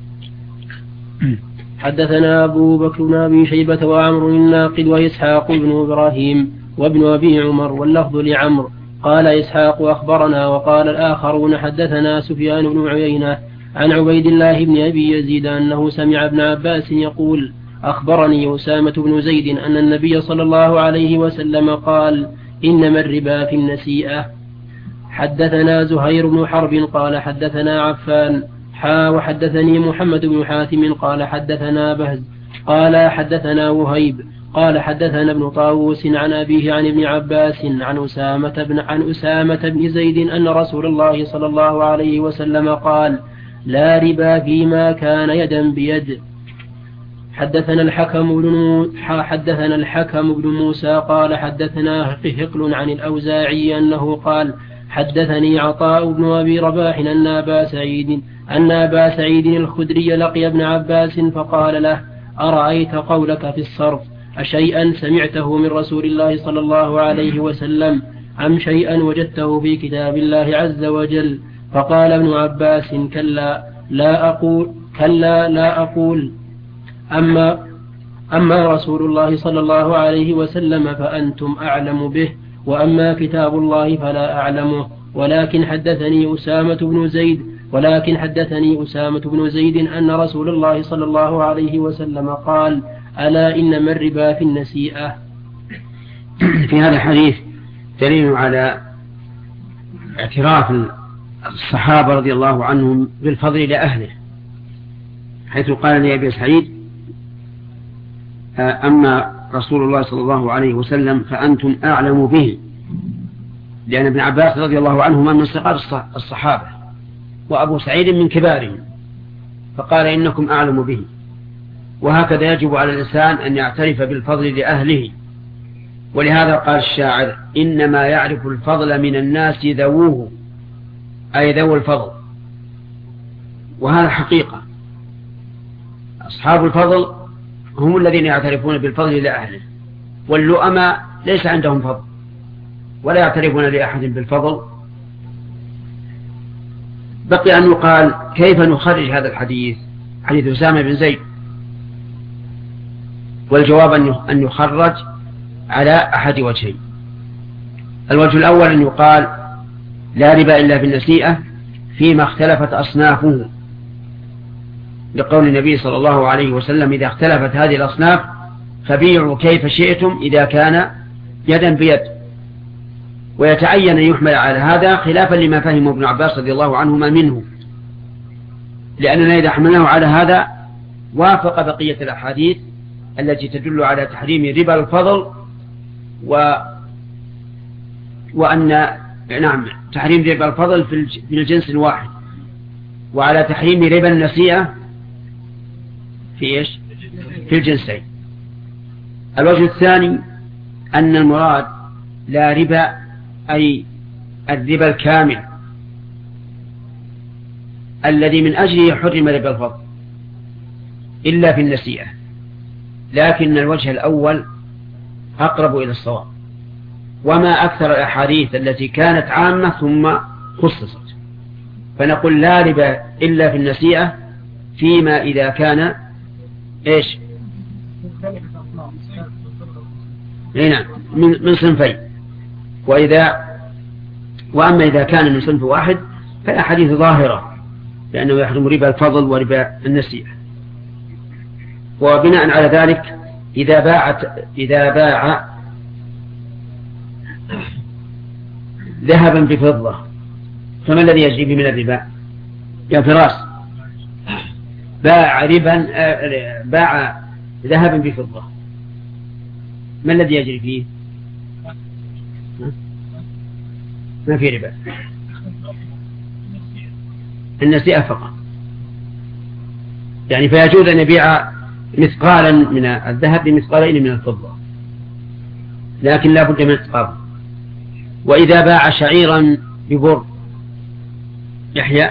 حدثنا أبو بكر بن أبي شيبة وعمر الناقد وإسحاق بن إبراهيم وابن أبي عمر، واللفظ لعمر. قال إسحاق: أخبرنا. وقال الآخرون: حدثنا سفيان بن عيينة عن عبيد الله بن أبي يزيد أنه سمع ابن عباس يقول: أخبرني أسامة بن زيد أن النبي صلى الله عليه وسلم قال: إنما الربا في النسيئة. حدثنا زهير بن حرب قال: حدثنا عفان حا وحدثني محمد بن حاتم قال: حدثنا بهز قال: حدثنا وهيب قال: حدثنا ابن طاووس عن أبيه عن ابن عباس عن أسامة بن عن أسامة بن زيد أن رسول الله صلى الله عليه وسلم قال: لا ربا فيما كان يدا بيد. حدثنا الحكم بن حدثنا الحكم بن موسى قال: حدثنا هقل عن الأوزاعي أنه قال: حدثني عطاء بن أبي رباح أن أبا سعيد أن أبا سعيد الخدري لقي ابن عباس فقال له: أرأيت قولك في الصرف أشيئا سمعته من رسول الله صلى الله عليه وسلم أم شيئا وجدته في كتاب الله عز وجل؟ فقال ابن عباس: كلا لا أقول كلا لا أقول أما أما رسول الله صلى الله عليه وسلم فأنتم أعلم به، وأما كتاب الله فلا أعلمه. ولكن حدثني أسامة بن زيد ولكن حدثني أسامة بن زيد أن رسول الله صلى الله عليه وسلم قال: ألا إنما الربا في النسيئة. في هذا الحديث دليل على اعتراف الصحابة رضي الله عنهم بالفضل لأهله، حيث قال لأبي سعيد: أما رسول الله صلى الله عليه وسلم فأنتم أعلم به، لأن ابن عباس رضي الله عنهما من صغار الصحابة وأبو سعيد من كبارهم، فقال: إنكم أعلم به. وهكذا يجب على الإنسان أن يعترف بالفضل لأهله ولهذا قال الشاعر إنما يعرف الفضل من الناس ذووه، أي ذو الفضل. وهذا حقيقة، أصحاب الفضل هم الذين يعترفون بالفضل لأهله، واللؤماء ليس عندهم فضل ولا يعترفون لأحد بالفضل. بقي أن يقال كيف نخرج هذا الحديث، حديث أسامة بن زيد؟ والجواب أن يخرج على أحد وجهين. الوجه الأول أن يقال لا ربا إلا في النسيئة فيما اختلفت أصنافه، لقول النبي صلى الله عليه وسلم إذا اختلفت هذه الأصناف فبيعوا كيف شئتم إذا كان يدا بيد. ويتعين أن يحمل على هذا خلافا لما فهم ابن عباس رضي الله عنهما منه، لأننا إذا حملناه على هذا وافق بقية الأحاديث التي تدل على تحريم ربا الفضل و... وأن نعم تحريم ربا الفضل في الجنس الواحد، وعلى تحريم ربا النسيئة في إيش؟ في الجنسين. الوجه الثاني أن المراد لا ربا أي الربا الكامل الذي من أجله حرم ربا الفضل إلا في النسيئة، لكن الوجه الأول أقرب إلى الصواب. وما أكثر الأحاديث التي كانت عامة ثم خصصت، فنقول لا ربا إلا في النسيئة فيما إذا كان إيش؟ هنا من, من صنفين، وإذا وأما إذا كان من صنف واحد فالأحاديث ظاهرة لأنه يحرم ربا الفضل وربا النسيئة. وبناء على ذلك إذا باعت إذا باع ذهبا بفضة فما الذي يجري به من الربا؟ يا فراس، باع ربا باع ذهبا بفضة، ما الذي يجري فيه؟ ما في ربا، النسيئة فقط. يعني فيجوز أن يبيع مثقالا من الذهب بمثقالين من الفضة، لكن لا بد من التقابل. وإذا باع شعيرا ببر يحيى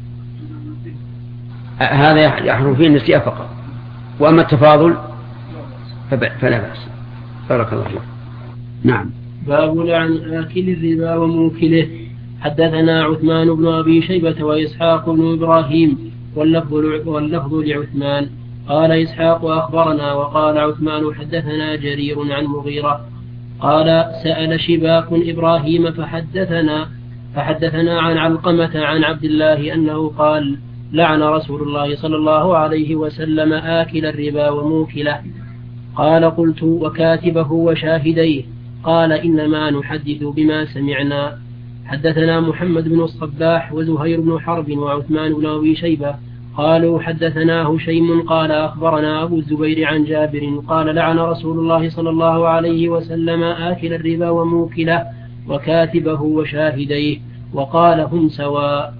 هذا يحرم فيه النسيئة فقط، وأما التفاضل فلا بأس. بارك الله فيك. نعم. باب لعن آكل الربا وموكله. حدثنا عثمان بن أبي شيبة وإسحاق بن إبراهيم واللفظ واللفظ لعثمان قال إسحاق أخبرنا وقال عثمان حدثنا جرير عن مغيرة قال سأل شباك إبراهيم فحدثنا فحدثنا عن علقمة عن عبد الله أنه قال لعن رسول الله صلى الله عليه وسلم آكل الربا وموكله. قال قلت وكاتبه وشاهديه؟ قال إنما نحدث بما سمعنا. حدثنا محمد بن الصباح وزهير بن حرب وعثمان بن أبي شيبة قالوا حدثنا هشيم قال أخبرنا أبو الزبير عن جابر قال لعن رسول الله صلى الله عليه وسلم آكل الربا وموكله وكاتبه وشاهديه وقال هم سواء.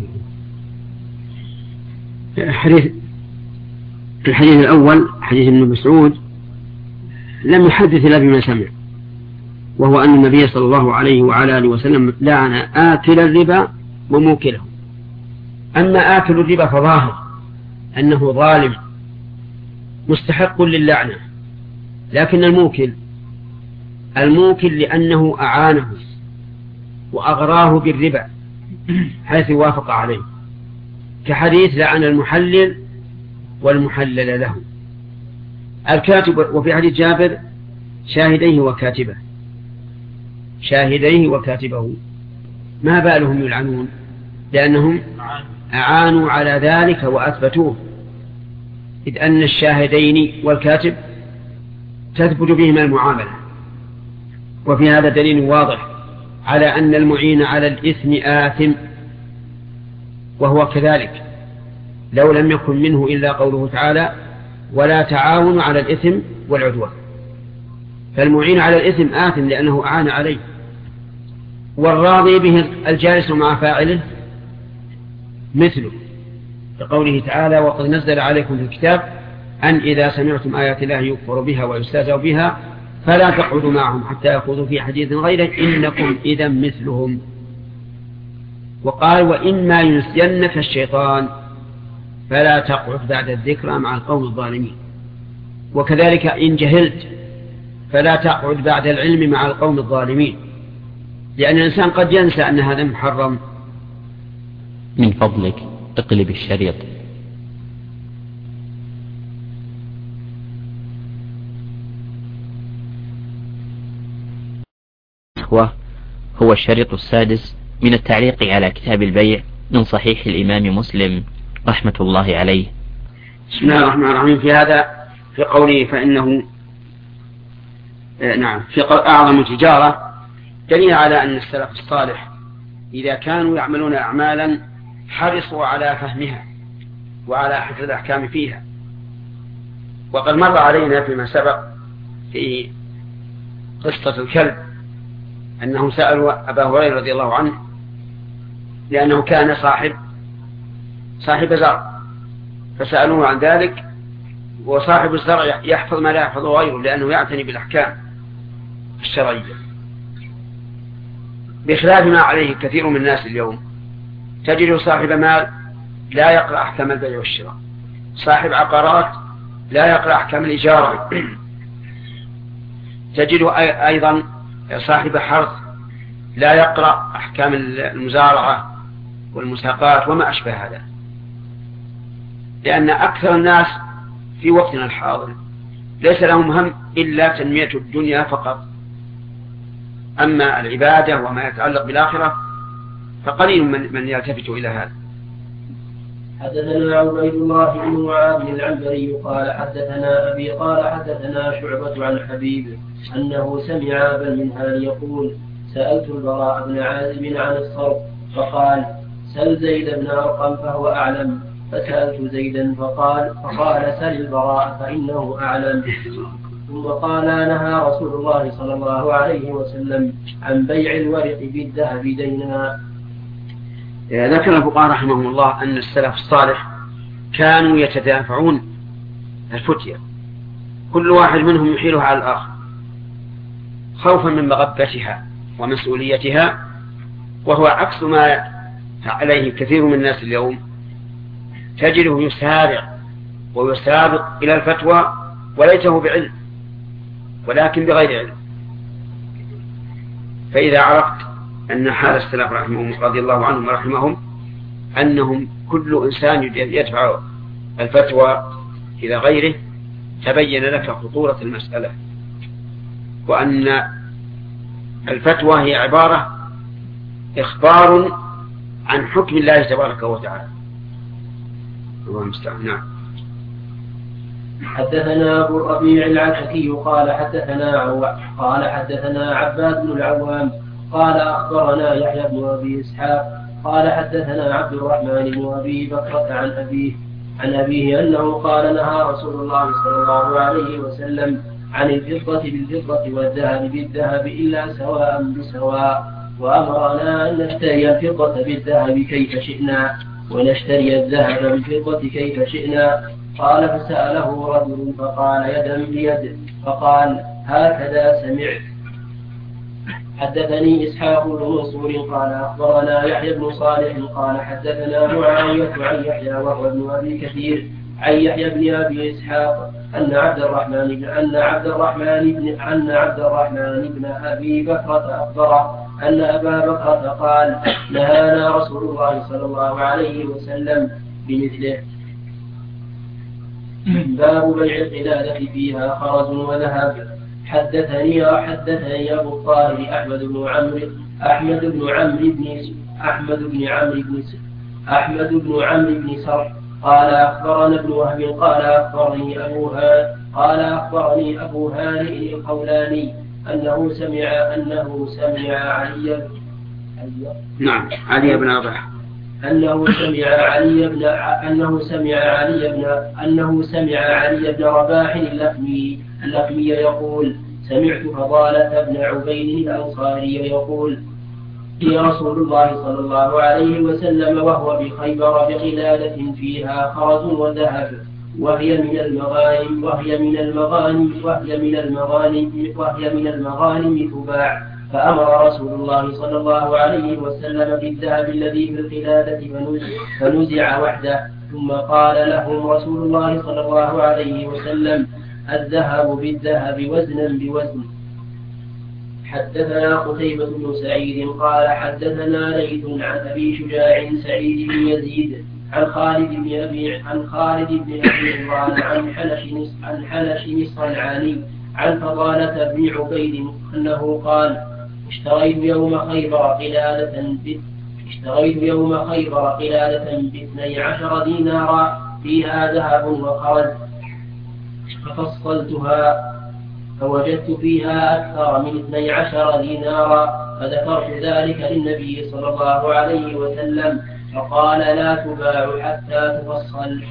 الحديث الحديث الأول حديث ابن مسعود لم يحدث إلا بما سمع، وهو أن النبي صلى الله عليه وعلى آله وسلم لعن آكل الربا وموكله. أما آكل الربا فظاهر أنه ظالم مستحق للعنة، لكن الموكل الموكل لأنه أعانه وأغراه بالربا حيث وافق عليه، كحديث لعن المحلل والمحلل له. الكاتب وفي حديث جابر شاهديه وكاتبه شاهديه وكاتبه ما بالهم يلعنون؟ لأنهم أعانوا على ذلك وأثبتوه، إذ أن الشاهدين والكاتب تثبت بهما المعاملة. وفي هذا دليل واضح على أن المعين على الإثم آثم، وهو كذلك لو لم يكن منه إلا قوله تعالى ولا تعاونوا على الإثم والعدوان، فالمعين على الإثم آثم لأنه أعان عليه، والراضي به الجالس مع فاعله مثله، لقوله تعالى وقد نزل عليكم في الكتاب أن إذا سمعتم آيات الله يكفر بها ويستهزأ بها فلا تقعدوا معهم حتى يخوضوا في حديث غيره إنكم إذا مثلهم. وقال وإما ينسينك الشيطان فلا تقعد بعد الذكرى مع القوم الظالمين. وكذلك إن جهلت فلا تقعد بعد العلم مع القوم الظالمين، لأن الإنسان قد ينسى أن هذا محرم. من فضلك اقلب الشريط. هو الشريط السادس من التعليق على كتاب البيع من صحيح الإمام مسلم رحمة الله عليه. بسم الله الرحمن الرحيم. في هذا في قوله فإنه نعم في أعظم تجارة دليل على أن السلف الصالح إذا كانوا يعملون أعمالا حرصوا على فهمها وعلى حفظ الأحكام فيها. وقد مر علينا فيما سبق في قصة الكلب أنهم سألوا أبا هريرة رضي الله عنه لأنه كان صاحب صاحب زرع، فسألوه عن ذلك، وصاحب الزرع يحفظ ما لا يحفظه غيره لأنه يعتني بالأحكام الشرعية، بخلاف ما عليه كثير من الناس اليوم. تجد صاحب مال لا يقرأ أحكام البيع والشراء، صاحب عقارات لا يقرأ أحكام الإجارة، تجد أيضا صاحب حرث لا يقرأ أحكام المزارعة والمساقات وما أشبه هذا، لأن أكثر الناس في وقتنا الحاضر ليس لهم هم إلا تنمية الدنيا فقط، أما العبادة وما يتعلق بالآخرة فقليل من, من يلتفت إلى هذا. حدثنا عبيد الله بن معاذ العنبري قال حدثنا أبي قال حدثنا شعبة عن حبيب أنه سمع أبا المنهال يقول سألت البراء بن عازب عن الصرف فقال سل زيد بن أرقم فهو أعلم، فسألت زيدا فقال فقال سل البراء فإنه أعلم. ثم قال نهى رسول الله صلى الله عليه وسلم عن بيع الورق بالذهب دينا. ذكر الفقهاء رحمهم الله أن السلف الصالح كانوا يتدافعون الفتية، كل واحد منهم يحيلها على الآخر خوفا من مغبتها ومسؤوليتها، وهو عكس ما عليه كثير من الناس اليوم. تجده يسارع ويسابق إلى الفتوى وليته بعلم ولكن بغير علم. فإذا عرفت أن حال السلف رحمهم رضي الله عنهم ورحمهم أنهم كل إنسان يدفع الفتوى إلى غيره، تبين لك خطورة المسألة، وأن الفتوى هي عبارة إخبار عن حكم الله تبارك وتعالى. الله المستعان. نعم. حدثنا أبو الربيع العتكي قال حدثنا عو... قال حدثنا عباد بن العوام قال أخبرنا يحيى بن أبي إسحاق قال حدثنا عبد الرحمن بن أبي بكرة عن أبيه عن أبيه أنه قال نهى رسول الله صلى الله عليه وسلم عن الفضة بالفضة والذهب بالذهب إلا سواء بسواء، وأمرنا أن نشتري الفضة بالذهب كيف شئنا ونشتري الذهب بالفضة كيف شئنا. قال فسأله رجل فقال يدا بيد، فقال هكذا سمعت. حدثني إسحاق بن منصور قال أخبرنا يحيى بن صالح قال حدثنا معاوية عن يحيى وهو ابن أبي كثير عن يحيى بن أبي إسحاق أن عبد الرحمن بن أن عبد الرحمن بن أن عبد الرحمن بن أبي بكرة أخبره أن أبا بكرة قال نهانا رسول الله صلى الله عليه وسلم بمثله. باب بيع القلادة فيها خرز وذهب. حدثني حدثني أبو الطاهر أحمد بن عمرو أحمد بن عمرو بن أحمد بن عمرو بن أحمد بن عمرو بن سر قال أخبرنا ابن وهب قال أخبرني أبو هانئ قال أخبرني أبو هانئ القولاني أنه سمع أنه سمع علي نعم علي بن رباح أنه سمع علي بن أنه سمع علي بن أنه سمع علي بن رباح اللخمي اللخمي يقول سمعت فضالة بن عبيد الأنصاري يقول يا رسول الله صلى الله عليه وسلم وهو بخيبر بقلادة فيها خرز وذهب، وهي من المغانم وهي من المغانم وهي من المغانم وهي من المغانم تباع. فأمر رسول الله صلى الله عليه وسلم بالذهب الذي في القلادة فنزع وحده، ثم قال لهم رسول الله صلى الله عليه وسلم: الذهب بالذهب وزنا بوزن. حدثنا قتيبة بن سعيد قال حدثنا ليث عن أبي شجاع سعيد بن يزيد عن خالد بن أبي عن خالد بن أبي عمران عن حنش عن حنش الصنعاني عن فضالة بن عبيد أنه قال: اشتريت يوم خيبر قلادة اشتريت يوم خيبر قلادة باثني عشر دينارا فيها ذهب وخرز، ففصلتها فوجدت فيها أكثر من اثني عشر دينارا، فذكرت ذلك للنبي صلى الله عليه وسلم فقال: لا تباع حتى تفصل.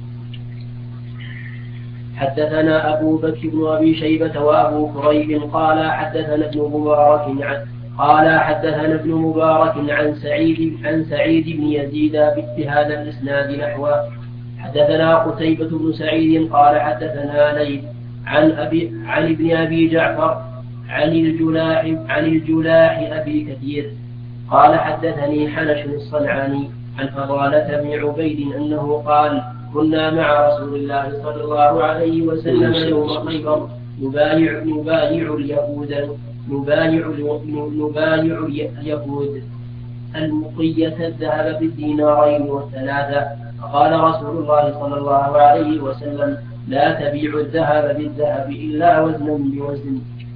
حدثنا أبو بكر بن أبي شيبة وأبو كريب قال حدثنا ابن مبارك عن قال حدثنا ابن مبارك عن سعيد عن سعيد بن يزيد بهذا الإسناد نحوه. حدثنا قتيبة بن سعيد قال حدثنا ليث عن أبي عن ابن أبي جعفر عن الجلاح عن الجلاح أبي كثير قال حدثني حنش الصنعاني عن فضالة بن عبيد أنه قال: كنا مع رسول الله صلى الله عليه وسلم يوم خيبر نبايع نبايع اليهود نبايع نبايع اليهود المقية الذهب بالدينارين والثلاثة، فقال رسول الله صلى الله عليه وسلم: لا تبيع الذهب بالذهب إلا وزنا بوزن.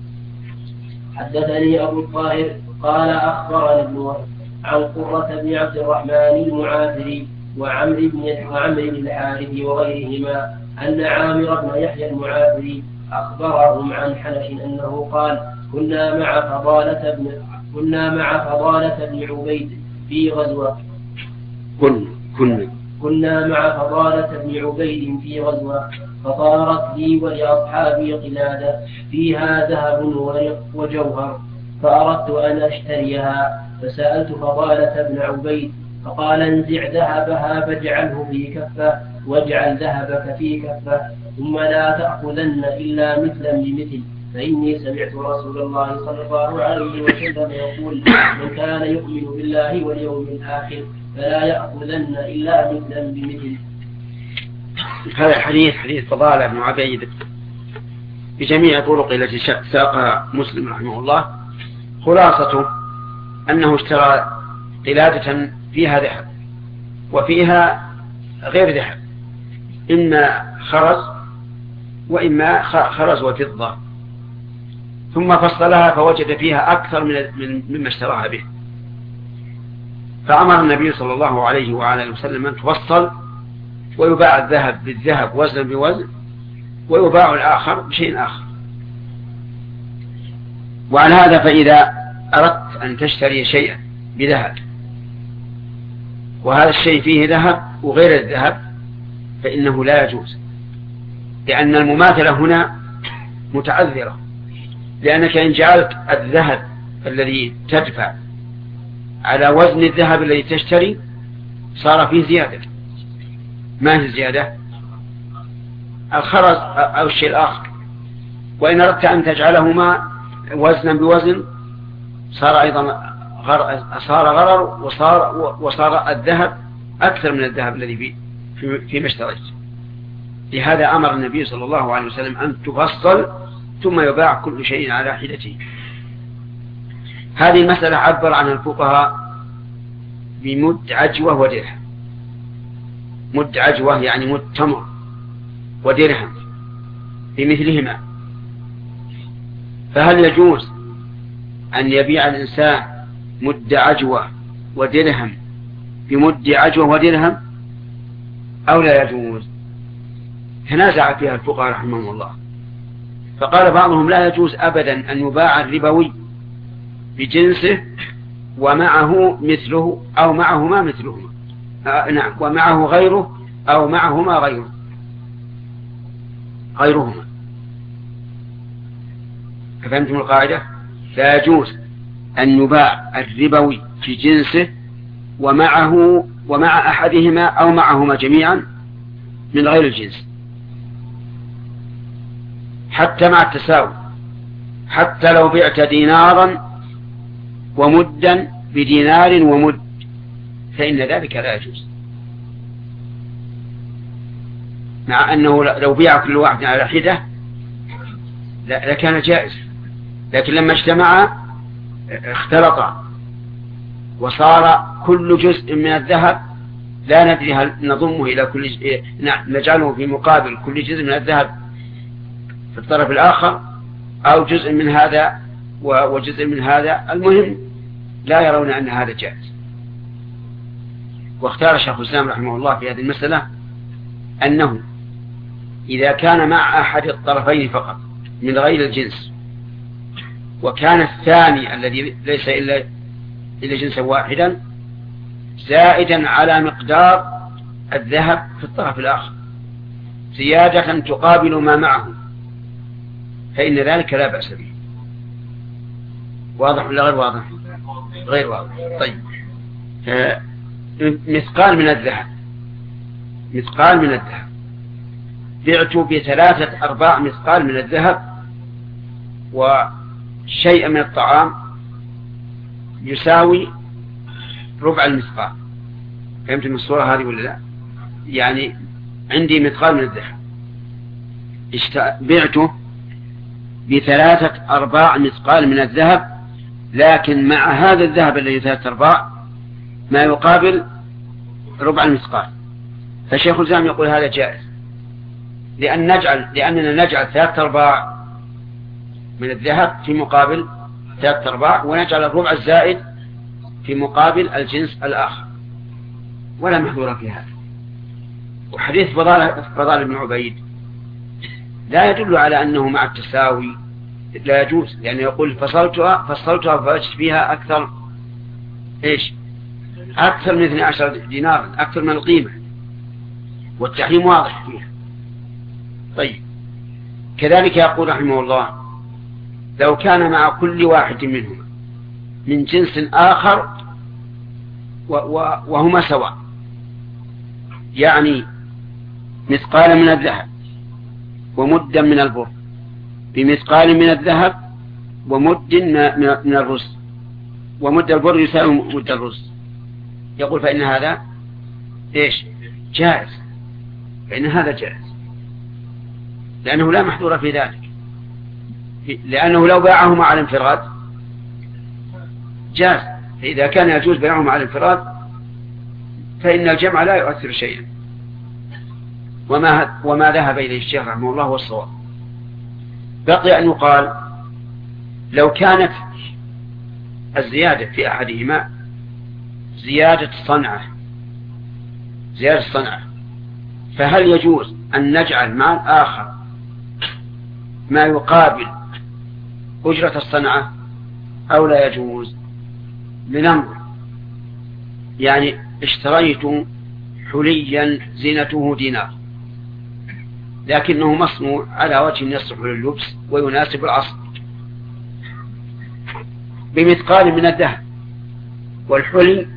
حدثني أبو الطاهر قال أخبرنا ابن وهب عن قرة بن عبد الرحمن المعافري وعمر بن وعمر بن الحارث وغيرهما أن عامر بن يحيى المعافري أخبرهم عن حنش أنه قال: كنا مع فضالة بن كنا مع فضالة بن عبيد في غزوة كنا كنا كنا مع فضالة بن عبيد في غزوة، فطارت لي ولأصحابي قلادة فيها ذهب وجوهر، فأردت أن أشتريها، فسألت فضالة بن عبيد فقال: انزع ذهبها فاجعله في كفة واجعل ذهبك في كفة، ثم لا تأخذن إلا مثلا بمثل، فإني سمعت رسول الله صلى الله عليه وسلم يقول: من كان يؤمن بالله واليوم الآخر فلا يأخذن إلا مثلا بمثل. هذا الحديث حديث فضالة بن عبيد بجميع طرق التي ساقها مسلم رحمه الله، خلاصته أنه اشترى قلادة فيها ذهب وفيها غير ذهب، إما خرز وإما خرز وفضة، ثم فصلها فوجد فيها أكثر من مما اشتراها به، فأمر النبي صلى الله عليه وعلى وسلم أن تفصل ويباع الذهب بالذهب وزنا بوزن، ويباع الآخر بشيء آخر. وعلى هذا فإذا أردت أن تشتري شيئا بذهب وهذا الشيء فيه ذهب وغير الذهب فإنه لا يجوز، لأن المماثلة هنا متعذرة، لأنك إن جعلت الذهب الذي تدفع على وزن الذهب الذي تشتري صار فيه زيادة. ما هي الزيادة؟ الخرز أو الشيء الآخر. وإن أردت أن تجعلهما وزنا بوزن صار أيضا غر... صار غرر وصار, وصار الذهب أكثر من الذهب الذي فيه فيما اشتريت. لهذا أمر النبي صلى الله عليه وسلم أن تفصل ثم يباع كل شيء على حدته. هذه المسألة عبر عن الفقهاء بمد عجوة ودرهم. مد عجوة يعني مد تمر ودرهم بمثلهما. فهل يجوز أن يبيع الإنسان مد عجوة ودرهم بمد عجوة ودرهم أو لا يجوز؟ تنازع فيها الفقهاء رحمهم الله، فقال بعضهم لا يجوز أبدا أن يباع الربوي بجنسه ومعه مثله أو معهما مثلهما، آه نعم، ومعه غيره أو معهما غيره غيرهما. فهمتم القاعدة؟ لا يجوز أن يباع الربوي في جنسه ومعه ومع أحدهما أو معهما جميعا من غير الجنس. حتى مع التساوي، حتى لو بعت دينارا ومدا بدينار ومد فإن ذلك لا يجوز، مع أنه لو بيع كل واحد على حدة لكان جائز، لكن لما اجتمع اختلط وصار كل جزء من الذهب لا ندري هل نضمه إلى كل جزء، نجعله في مقابل كل جزء من الذهب في الطرف الآخر أو جزء من هذا وجزء من هذا، المهم لا يرون أن هذا جائز. واختار شيخ الإسلام رحمه الله في هذه المسألة أنه إذا كان مع أحد الطرفين فقط من غير الجنس، وكان الثاني الذي ليس إلا إلا جنسا واحدا زائدا على مقدار الذهب في الطرف الآخر زيادة تقابل ما معه، فإن ذلك لا بأس به. واضح ولا غير واضح؟ غير واضح. طيب، مثقال من الذهب، مثقال من الذهب بعت بثلاثة أرباع مثقال من الذهب وشيء من الطعام يساوي ربع المثقال. فهمت الصورة هذه ولا لا؟ يعني عندي مثقال من الذهب بعته بثلاثة أرباع مثقال من الذهب، لكن مع هذا الذهب الذي ثلاثة أرباع ما يقابل ربع المثقال، فالشيخ الإسلام يقول هذا جائز، لأن نجعل لأننا نجعل ثلاثة أرباع من الذهب في مقابل ثلاثة أرباع، ونجعل الربع الزائد في مقابل الجنس الآخر، ولا محظور في هذا. وحديث فضال بن عبيد لا يدل على أنه مع التساوي لا يجوز، لأنه يقول فصلتها فصلتها فوجدت فيها أكثر إيش أكثر من اثني عشر دينار، أكثر من القيمة، والتحريم واضح فيها. طيب، كذلك يقول رحمه الله لو كان مع كل واحد منهما من جنس آخر وهما سواء، يعني مثقال من الذهب ومدا من البر بمثقال من الذهب ومد من الرز، ومد البر يساوي مد الرز، يقول فإن هذا إيش جائز، فإن هذا جائز لأنه لا محظور في ذلك، لأنه لو باعهما على الانفراد جاز، فإذا كان يجوز بيعهما على الانفراد فإن الجمع لا يؤثر شيئا، وما, وما ذهب إليه الشيخ رحمه الله والصواب. بقي أن يقال لو كانت الزيادة في أحدهما زيادة صنعة زيادة صنعة فهل يجوز أن نجعل مع الآخر ما يقابل أجرة الصنعة أو لا يجوز؟ لننظر. يعني اشتريت حليا زينته دينار لكنه مصنوع على وجه يصلح لللبس ويناسب العصر بمثقال من الذهب، والحلي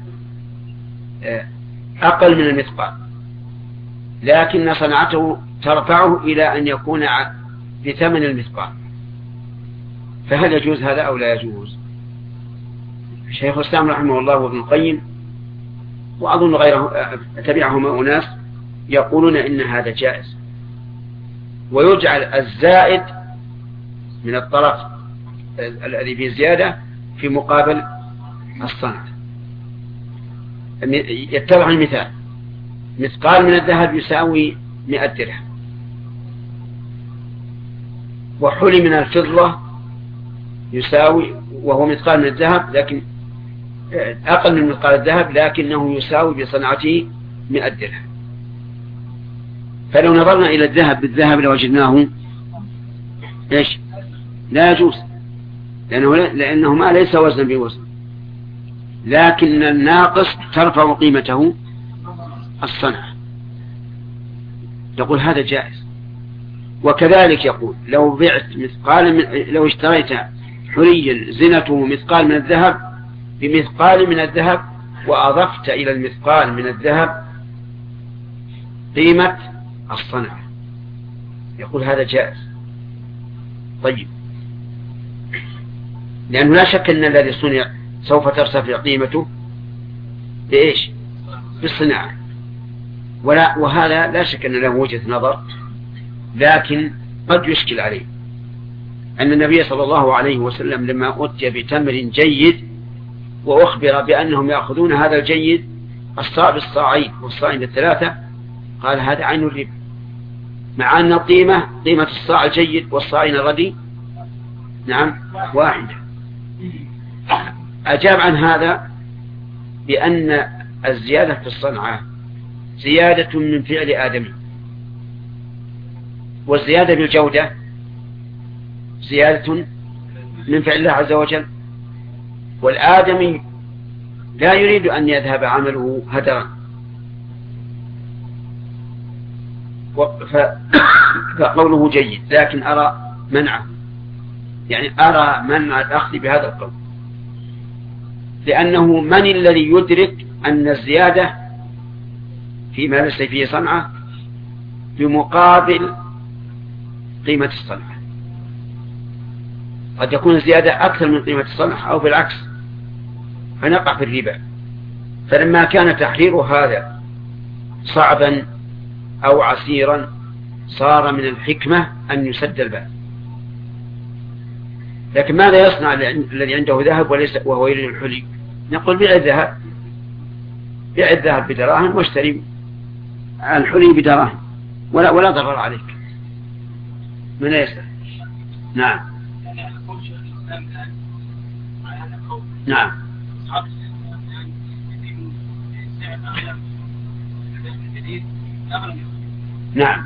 أقل من المثقال لكن صنعته ترفعه إلى أن يكون بثمن المثقال، فهل يجوز هذا أو لا يجوز؟ شيخ الإسلام رحمه الله وابن القيم وأظن غيره تبعهم أناس يقولون إن هذا جائز، ويجعل الزائد من الطرف الذي فيه زيادة في مقابل الصنعة. يتضح المثال: مثقال من الذهب يساوي مئة درهم، وحلي من الفضة يساوي وهو مثقال من الذهب لكن أقل من مثقال الذهب لكنه يساوي بصنعته مئة درهم. فلو نظرنا إلى الذهب بالذهب لوجدناه إيش لا يجوز، لأنه, لأنه ما ليس وزنا بوزن، لكن الناقص ترفع قيمته الصنعة، يقول هذا جائز. وكذلك يقول لو بعت مثقال من لو اشتريت حليا زنته مثقال من الذهب بمثقال من الذهب وأضفت إلى المثقال من الذهب قيمة الصنعة، يقول هذا جائز. طيب، لأنه لا شك أن الذي صنع سوف ترتفع قيمته بإيش؟ بالصناعة، ولا وهذا لا شك أن له وجهة نظر، لكن قد يشكل عليه أن النبي صلى الله عليه وسلم لما أتي بتمر جيد وأخبر بأنهم يأخذون هذا الجيد الصاع بالصاعين والصاعين بالثلاثة، قال هذا عين الربا، مع أن القيمة قيمة الصاع الجيد والصاعين الردي نعم واحدة. أجاب عن هذا بأن الزيادة في الصنعة زيادة من فعل آدم، والزيادة بالجودة زيادة من فعل الله عز وجل، والآدمي لا يريد أن يذهب عمله هدرا، فقوله جيد، لكن أرى منعه، يعني أرى منع الأخذ بهذا القول، لأنه من الذي يدرك أن الزيادة فيما ليس فيه صنعة بمقابل قيمة الصنعة؟ قد يكون الزيادة أكثر من قيمة الصنعة أو بالعكس، فنقع في الربا. فلما كان تحرير هذا صعبا أو عسيرا صار من الحكمة أن يسد الباب. لكن ماذا يصنع الذي عنده ذهب وليس وهو يريد الحلي؟ نقول بيع الذهب، بيع الذهب بدراهم واشتري الحلي بدراهم، ولا ولا ضرر عليك. من يسأل؟ نعم نعم نعم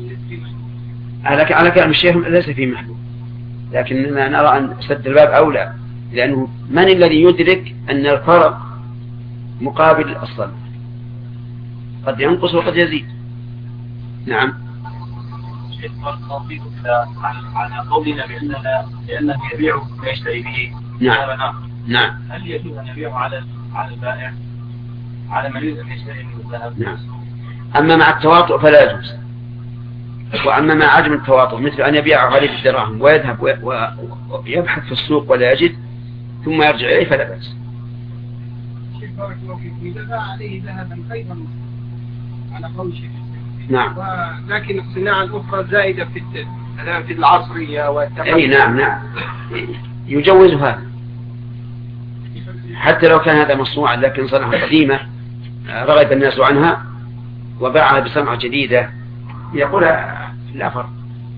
على كلام الشيخ ليس فيه محلول، لكننا نرى أن سد الباب أولى، لأنه من الذي يدرك أن الفرق مقابل الصنع قد ينقص وقد يزيد. نعم. على قولنا بأننا لأنه يبيع ويشتري به. نعم. نعم. هل يجوز أن يبيع على على البائع على من يريد أن يشتري منه الذهب؟ نعم. أما مع التواطؤ فلا يجوز، وأما مع عدم التواطؤ مثل أن يبيعه عليه بالدراهم ويذهب ويبحث في السوق ولا يجد ثم يرجع إليه فلا بأس. بارك الله فيك. إذا باع عليه ذهبا خيرا على قول شيخ. نعم. ولكن الصناعة الأخرى زائدة في في العصرية والتقنية. أي نعم نعم يجوز هذا، حتى لو كان هذا مصنوعا لكن صنعة قديمة رغب الناس عنها وباعها بصنعة جديدة يقول لا فرق.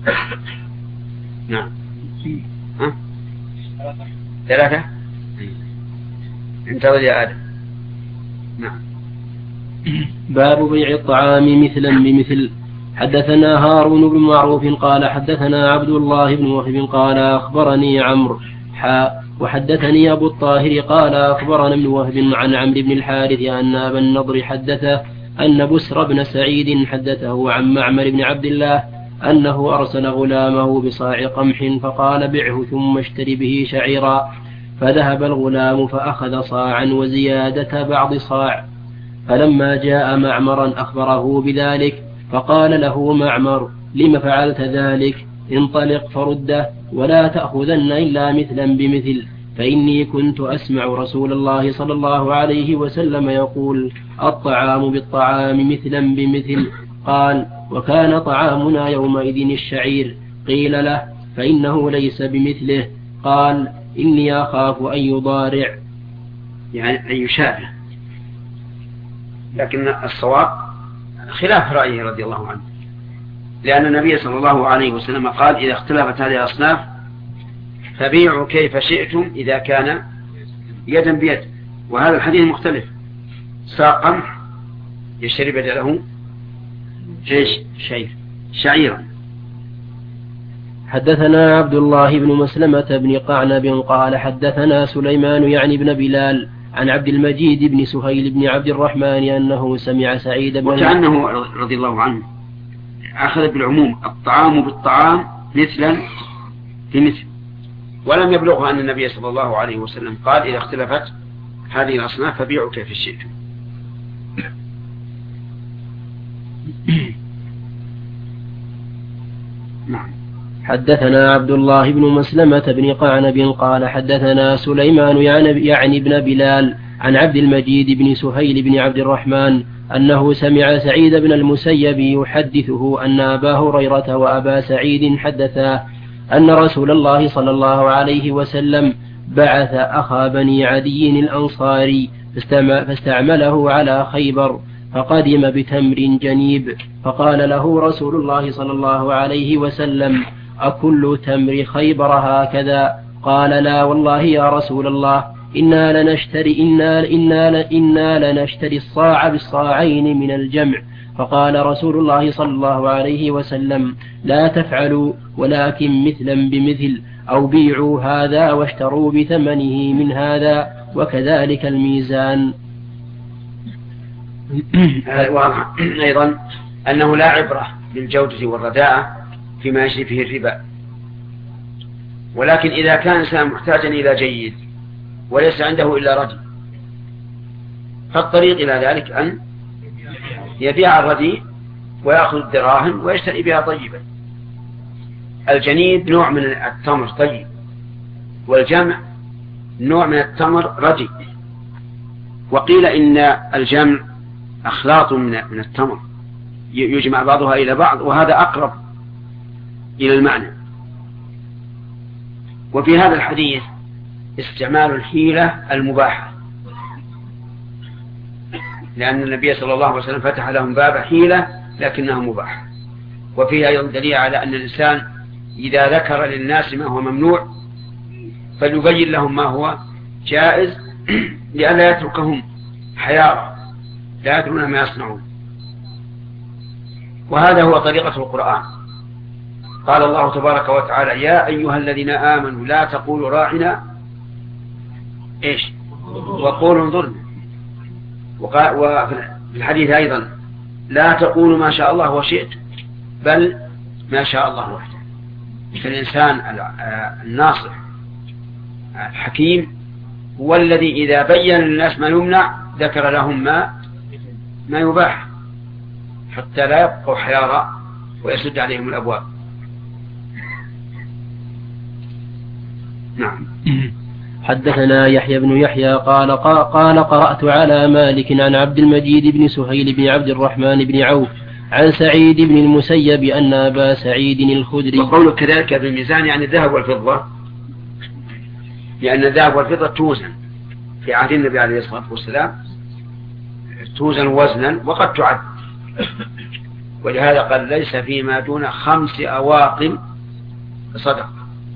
نعم. ها؟ ثلاثة. انتظر يا آدم. نعم. باب بيع الطعام مثلا بمثل. حدثنا هارون بن معروف قال حدثنا عبد الله بن وهب قال أخبرني عمرو حاء وحدثني أبو الطاهر قال أخبرنا ابن وهب عن عمرو بن الحارث أن أبا النضر حدثه أن بسر بن سعيد حدثه عن معمر بن عبد الله أنه أرسل غلامه بصاع قمح فقال بعه ثم اشتري به شعيرا، فذهب الغلام فأخذ صاعا وزيادة بعض صاع، فلما جاء معمرا أخبره بذلك فقال له معمر لم فعلت ذلك؟ انطلق فرده ولا تأخذن إلا مثلا بمثل، فإني كنت أسمع رسول الله صلى الله عليه وسلم يقول الطعام بالطعام مثلا بمثل. قال وكان طعامنا يومئذ الشعير. قيل له فإنه ليس بمثله. قال إني أخاف أن يضارع، يعني أن يشابه، لكن الصواب خلاف رأيه رضي الله عنه، لأن النبي صلى الله عليه وسلم قال إذا اختلفت هذه الأصناف فبيعوا كيف شئتم إذا كان يدا بيد. وهذا الحديث مختلف، ساق قمح يشتري بدله ايش؟ شعير شعيرا. حدثنا عبد الله بن مسلمة بن قعنب قال حدثنا سليمان يعني بن بلال عن عبد المجيد بن سهيل بن عبد الرحمن أنه سمع سعيد بن وكأنه رضي الله عنه أخذ بالعموم الطعام بالطعام مثلا بمثل، ولم يبلغه أن النبي صلى الله عليه وسلم قال إذا اختلفت هذه الأصناف فبيعوا كيف شئتم. نعم. حدثنا عبد الله بن مسلمة بن قعنب قال حدثنا سليمان يعني بن بلال عن عبد المجيد بن سهيل بن عبد الرحمن أنه سمع سعيد بن المسيب يحدثه أن أبا هريرة وأبا سعيد حدثا أن رسول الله صلى الله عليه وسلم بعث أخا بني عدي الأنصاري فاستعمله على خيبر فقدم بتمر جنيب فقال له رسول الله صلى الله عليه وسلم أكل تمر خيبر هكذا؟ قال لا والله يا رسول الله إنا لنشتري, إنا, إنا, إنا لنشتري الصاع بالصاعين من الجمع. فقال رسول الله صلى الله عليه وسلم لا تفعلوا ولكن مثلا بمثل أو بيعوا هذا واشتروا بثمنه من هذا وكذلك الميزان. واضح أيضا أنه لا عبرة بالجودة والرداءة فيما يجري فيه الربا، ولكن إذا كان الإنسان محتاجا إلى جيد وليس عنده إلا ردي فالطريق إلى ذلك أن يبيع الردي ويأخذ الدراهم ويشتري بها طيبا. الجنيب نوع من التمر طيب، والجمع نوع من التمر ردي. وقيل إن الجمع أخلاط من التمر يجمع بعضها إلى بعض، وهذا أقرب إلى المعنى. وفي هذا الحديث استعمال الحيلة المباحة، لأن النبي صلى الله عليه وسلم فتح لهم باب حيلة لكنها مباحة. وفيه أيضا دليل على أن الإنسان إذا ذكر للناس ما هو ممنوع فليبين لهم ما هو جائز لئلا يتركهم حيارى لا يدرون ما يصنعون. وهذا هو طريقة القرآن. قال الله تبارك وتعالى يا أيها الذين آمنوا لا تقولوا راعنا إيش وقولوا انظرنا. وفي الحديث أيضا لا تقولوا ما شاء الله وشئت بل ما شاء الله وحده. فالإنسان الناصح الحكيم هو الذي إذا بين للناس ما يمنع ذكر لهم ما ما يباح حتى لا يبقوا حيارى ويسد عليهم الأبواب. نعم. حدثنا يحيى بن يحيى قال قال قرأت على مالك عن عبد المجيد بن سهيل بن عبد الرحمن بن عوف عن سعيد بن المسيب أن أبا سعيد الخدري. وقوله كذلك بالميزان يعني الذهب والفضة، لأن الذهب والفضة توزن في عهد النبي عليه الصلاة والسلام، توزن وزنا وقد تعد، ولهذا قال ليس فيما دون خمس أواقم صدق.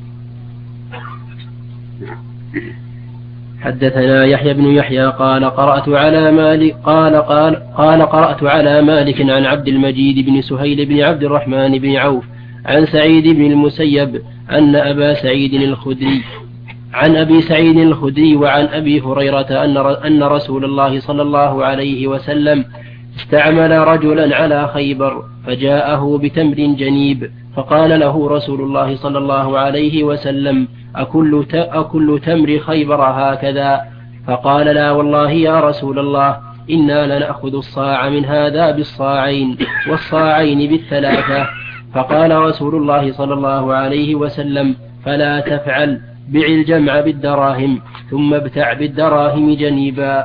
حدثنا يحيى بن يحيى قال قرأت على مالك قال قال قال قرأت على مالك عن عبد المجيد بن سهيل بن عبد الرحمن بن عوف عن سعيد بن المسيب أن أبا سعيد الخدري عن أبي سعيد الخدري وعن أبي هريرة أن أن رسول الله صلى الله عليه وسلم استعمل رجلا على خيبر فجاءه بتمر جنيب فقال له رسول الله صلى الله عليه وسلم أكل, أكل تمر خيبر هكذا؟ فقال لا والله يا رسول الله إنا لنأخذ الصاع من هذا بالصاعين والصاعين بالثلاثة. فقال رسول الله صلى الله عليه وسلم فلا تفعل، بع الجمع بالدراهم ثم ابتع بالدراهم جنيبا.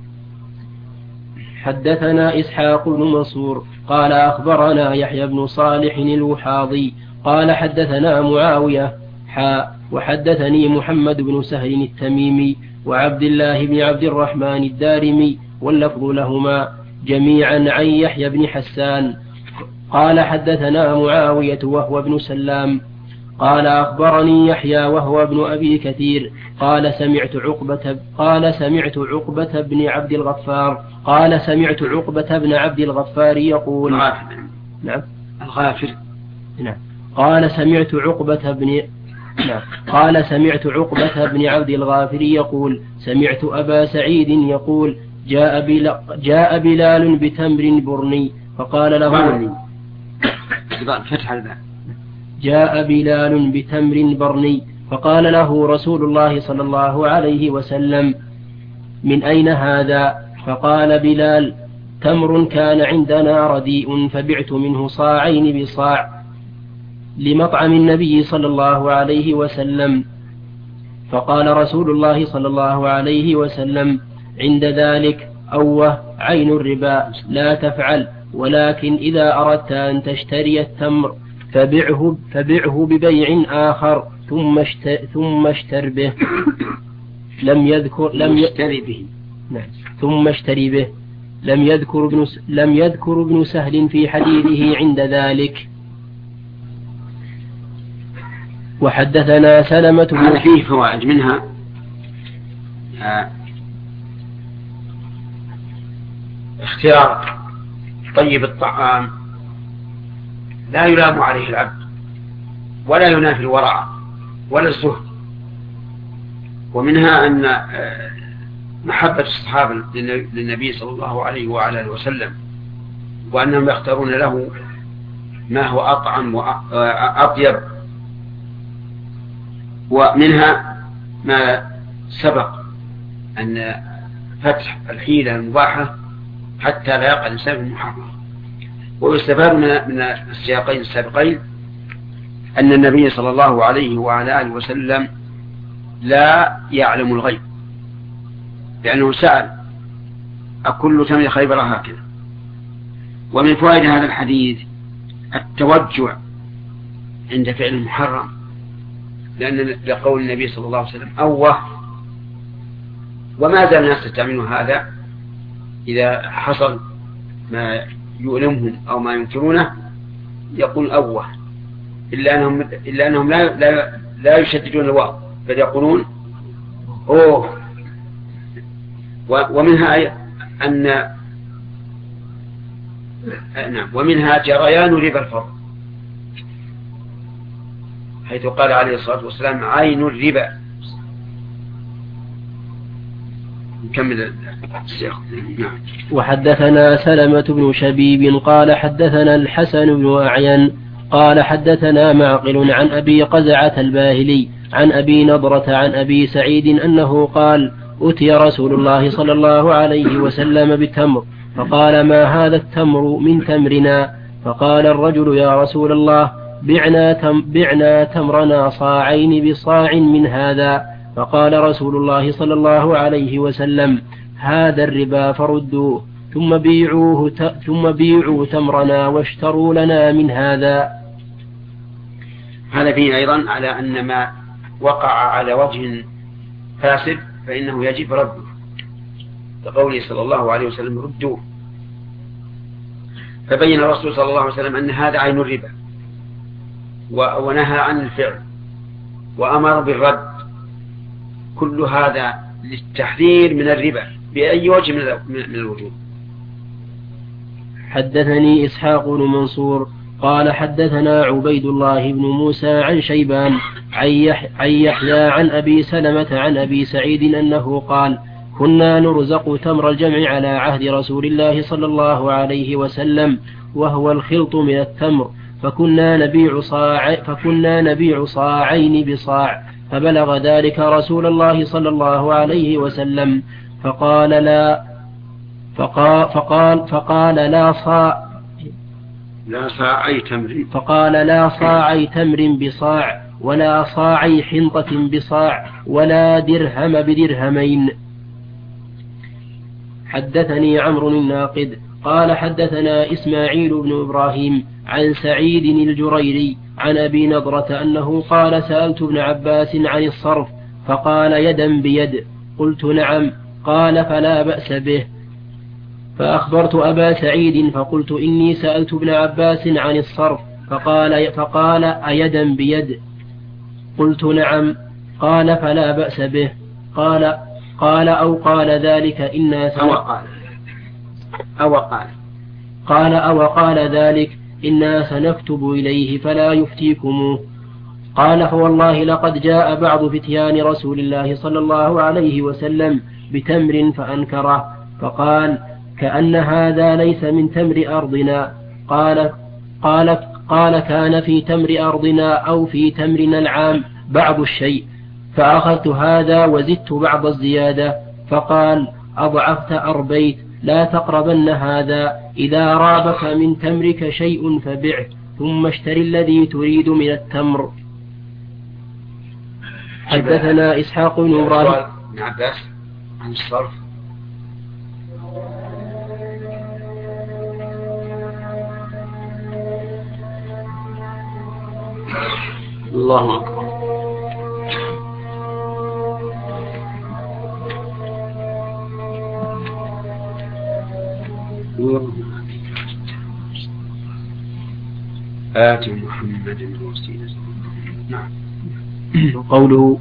حدثنا إسحاق بن منصور قال أخبرنا يحيى بن صالح الوحاضي قال حدثنا معاوية حاء وحدثني محمد بن سهل التميمي وعبد الله بن عبد الرحمن الدارمي واللفظ لهما جميعا عن يحيى بن حسان قال حدثنا معاوية وهو ابن سلام قال أخبرني يحيى وهو ابن أبي كثير قال سمعت عقبة قال سمعت عقبة بن عبد الغفار قال سمعت عقبة بن عبد الغفار يقول نعم الغافر نعم قال سمعت عقبة بن نعم قال سمعت عقبة بن عبد الغافر يقول سمعت أبا سعيد يقول جاء بلال, جاء بلال بتمر برني فقال له فتح الباب جاء بلال بتمر برني فقال له رسول الله صلى الله عليه وسلم من أين هذا؟ فقال بلال تمر كان عندنا رديء فبعت منه صاعين بصاع لمطعم النبي صلى الله عليه وسلم. فقال رسول الله صلى الله عليه وسلم عند ذلك: أوه عين الربا، لا تفعل، ولكن إذا أردت أن تشتري التمر فبعه, فبعه ببيع آخر ثم اشتر, ثم اشتر به. لم يذكر لم يشتري به نعم ثم اشتري به لم يذكر ابن لم يذكر ابن سهل في حديثه عند ذلك. وحدثنا سلمة بن هذا فيه فوائد، منها آه اختيار طيب الطعام لا يلام عليه العبد ولا ينافي الورع ولا الزهد. ومنها أن آه محبة الصحابة للنبي صلى الله عليه وعلى اله وسلم، وأنهم يختارون له ما هو أطعم وأطيب. ومنها ما سبق أن فتح الحيلة المباحة حتى لا يقع الإنسان في المحرم. ويستفاد من السياقين السابقين أن النبي صلى الله عليه وعلى آله وسلم لا يعلم الغيب، لأنه سأل: أكل تمر خيبر هكذا؟ ومن فوائد هذا الحديث التوجع عند فعل المحرم، لأن لقول النبي صلى الله عليه وسلم: أوه. وما زال الناس يستعملون هذا إذا حصل ما يؤلمهم أو ما ينكرونه يقول أوه، إلا أنهم, إلا أنهم لا, لا, لا يشددون الواو بل يقولون أوه. ومنها أن نعم ومنها جريان ربا الفضل، حيث قال عليه الصلاة والسلام: عين الربا. نكمل السياق. نعم. وحدثنا سلمة بن شبيب قال حدثنا الحسن بن أعين قال حدثنا معقل عن أبي قزعة الباهلي عن أبي نضرة عن أبي سعيد أنه قال: أتي رسول الله صلى الله عليه وسلم بالتمر فقال: ما هذا التمر من تمرنا؟ فقال الرجل: يا رسول الله، بعنا, تم بعنا تمرنا صاعين بصاع من هذا. فقال رسول الله صلى الله عليه وسلم: هذا الربا فردوه ثم بيعوه ثم بيعوا تمرنا واشتروا لنا من هذا. هذا فيه أيضا على أن ما وقع على وجه فاسد فإنه يجب رده، لقوله صلى الله عليه وسلم: ردوه. فبين الرسول صلى الله عليه وسلم أن هذا عين الربا، ونهى عن الفعل وأمر بالرد. كل هذا للتحذير من الربا بأي وجه من الوجوه. حدثني إسحاق بن منصور قال حدثنا عبيد الله بن موسى عن شيبان عن يحيى عن أبي سلمة عن أبي سعيد أنه قال: كنا نرزق تمر الجمع على عهد رسول الله صلى الله عليه وسلم، وهو الخلط من التمر، فكنا نبيع صاع فكنا نبيع صاعين بصاع، فبلغ ذلك رسول الله صلى الله عليه وسلم فقال لا فقال فقال, فقال لا صاع لا صاعي تمر فقال لا صاعي تمر بصاع ولا صاعي حنطة بصاع ولا درهم بدرهمين. حدثني عمرو الناقد قال حدثنا إسماعيل بن إبراهيم عن سعيد الجريري عن أبي نضرة أنه قال: سألت ابن عباس عن الصرف فقال: يدا بيد. قلت: نعم. قال: فلا بأس به. فأخبرت أبا سعيد فقلت: إني سألت ابن عباس عن الصرف فقال فقال أيدا بيد؟ قلت: نعم. قال: فلا بأس به. قال قال أو قال ذلك إنا أو قال أو قال قال أو قال ذلك إنا سنكتب إليه فلا يفتيكم. قال: فوالله لقد جاء بعض فتيان رسول الله صلى الله عليه وسلم بتمر فأنكره، فقال: كأن هذا ليس من تمر أرضنا. قال قال قال كان في تمر أرضنا أو في تمرنا العام بعض الشيء، فأخذت هذا وزدت بعض الزيادة. فقال: أضعفت أربيت، لا تقربن هذا، إذا رابك من تمرك شيء فبعه، ثم اشتر الذي تريد من التمر. حدثنا إسحاق بن إبراهيم بن عباس عن الصرف. الله أكبر. آت محمد الوسيلة. نعم. قوله